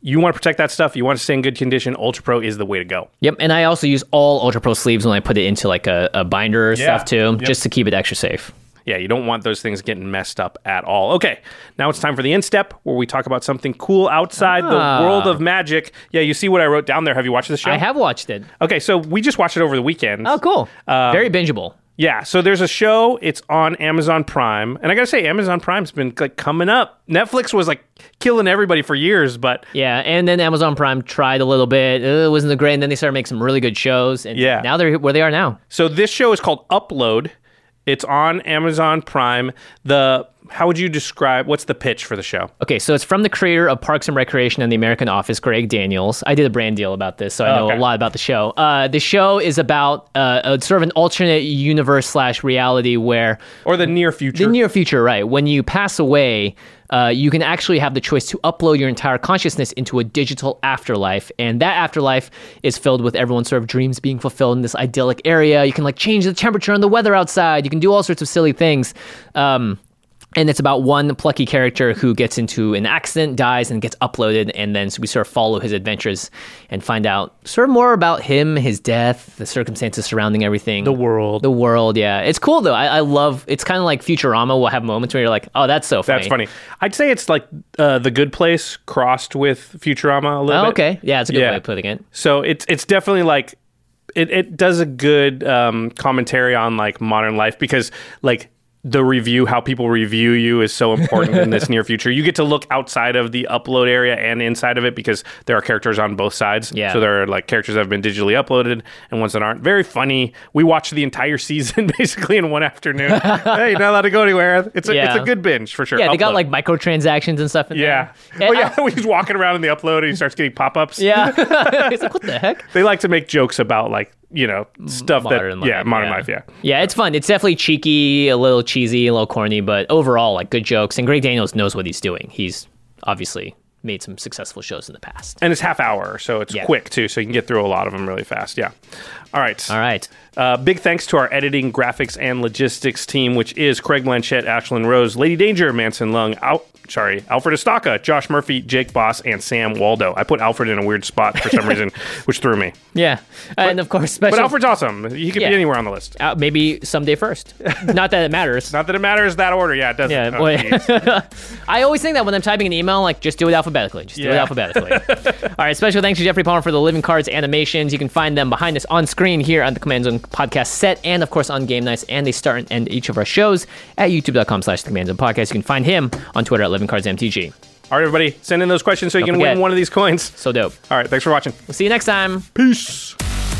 you want to protect that stuff, you want to stay in good condition, Ultra Pro is the way to go. Yep, and I also use all Ultra Pro sleeves when I put it into like a, a binder or Yeah. stuff too, Yep. just to keep it extra safe. Yeah, you don't want those things getting messed up at all. Okay, now it's time for the Instep, where we talk about something cool outside Ah. the world of magic. Yeah, you see what I wrote down there. Have you watched the show? I have watched it. Okay, so we just watched it over the weekend. Oh, cool. Um, Very bingeable. Yeah, so there's a show. It's on Amazon Prime, and I gotta say, Amazon Prime's been like coming up. Netflix was like killing everybody for years, but Yeah, and then Amazon Prime tried a little bit. Uh, it wasn't the great, and then they started making some really good shows, and Yeah. now they're where they are now. so this show is called Upload. It's on Amazon Prime. The how would you describe what's the pitch for the show? Okay, so it's from the creator of Parks and Recreation and The American Office, Greg Daniels. I did a brand deal about this, so I know okay. a lot about the show. Uh, the show is about uh, a, sort of an alternate universe slash reality where Or the near future? the near future, right? When you pass away, uh, you can actually have the choice to upload your entire consciousness into a digital afterlife, and that afterlife is filled with everyone's sort of dreams being fulfilled in this idyllic area. You can like change the temperature and the weather outside. You can do all sorts of silly things. Um, And it's about one plucky character who gets into an accident, dies, and gets uploaded. And then so we sort of follow his adventures and find out sort of more about him, his death, the circumstances surrounding everything. The world. The world, yeah. It's cool, though. I, I love it's kind of like Futurama will have moments where you're like, oh, that's so funny. That's funny. I'd say it's like uh, The Good Place crossed with Futurama a little Oh, bit. okay. Yeah, it's a good Yeah. way of putting it. So it's it's definitely like it, it does a good um, commentary on like modern life because like the review, how people review you is so important in this near future. You get to look outside of the upload area and inside of it because there are characters on both sides. Yeah. So there are like characters that have been digitally uploaded and ones that aren't. Very funny. We watched the entire season basically in one afternoon. Hey, you're not allowed to go anywhere. It's a, Yeah. it's a good binge for sure. Yeah, they got Upload. like microtransactions and stuff in Yeah. there. Oh, And yeah. He's walking around in the upload and he starts getting pop-ups. Yeah. It's like, what the heck? They like to make jokes about like, you know, stuff Modern that, yeah, life, modern yeah. life, yeah. Yeah, it's fun. It's definitely cheeky, a little cheesy, a little corny, but overall, like good jokes. And Greg Daniels knows what he's doing. He's obviously made some successful shows in the past. And it's half hour, so it's Yeah. quick too, so you can get through a lot of them really fast. Yeah. All right. All right. Uh, big thanks to our editing, graphics, and logistics team, which is Craig Blanchett, Ashlyn Rose, Lady Danger, Manson Lung, Al- sorry, Alfred Estaca, Josh Murphy, Jake Boss, and Sam Waldo. I put Alfred in a weird spot for some reason, which threw me. Yeah. and of course, special. But Alfred's awesome. He could Yeah. be anywhere on the list. Uh, maybe someday first. Not that it matters. Not that it matters that order. Yeah, it doesn't. Yeah, Oh, boy. geez. I always think that when I'm typing an email, like just do it alphabetically. Just do it Yeah. alphabetically. All right. Special thanks to Jeffrey Palmer for the Living Cards animations. You can find them behind us on screen here on the Command Zone podcast set, and of course on Game Nights. And they start and end each of our shows at youtube.com slash the Command Zone podcast. You can find him on Twitter at Living Cards M T G. All right, everybody, send in those questions so you Don't can forget. win one of these coins. So dope. All right, thanks for watching. We'll see you next time. Peace.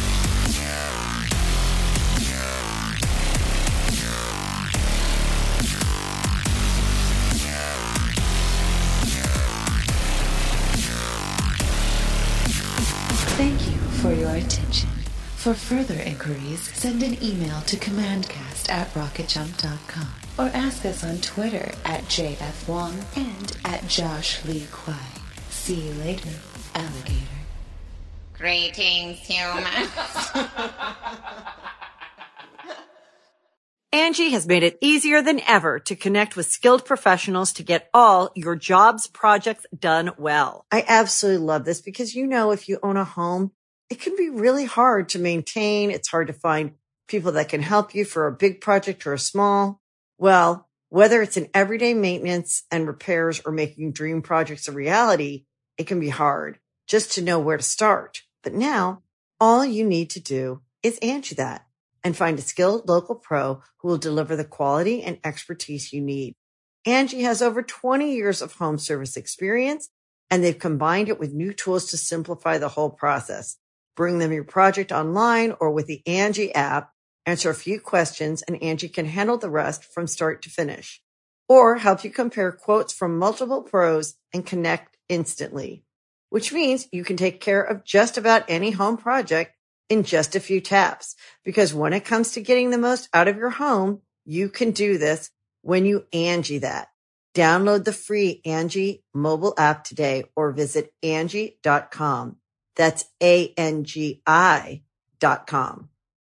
Thank you for your attention. For further inquiries, send an email to commandcast at rocketjump dot com or ask us on Twitter at J F Wong and at Josh Lee Kwai. See you later, alligator. Greetings, humans. Angie has made it easier than ever to connect with skilled professionals to get all your jobs projects done well. I absolutely love this because, you know, if you own a home, it can be really hard to maintain. It's hard to find people that can help you for a big project or a small. Well, whether it's in everyday maintenance and repairs or making dream projects a reality, it can be hard just to know where to start. But now all you need to do is Angie that and find a skilled local pro who will deliver the quality and expertise you need. Angie has over twenty years of home service experience, and they've combined it with new tools to simplify the whole process. Bring them your project online or with the Angie app, answer a few questions, and Angie can handle the rest from start to finish. Or help you compare quotes from multiple pros and connect instantly, which means you can take care of just about any home project in just a few taps. Because when it comes to getting the most out of your home, you can do this when you Angie that. Download the free Angie mobile app today or visit Angie dot com. That's A N G I dot com.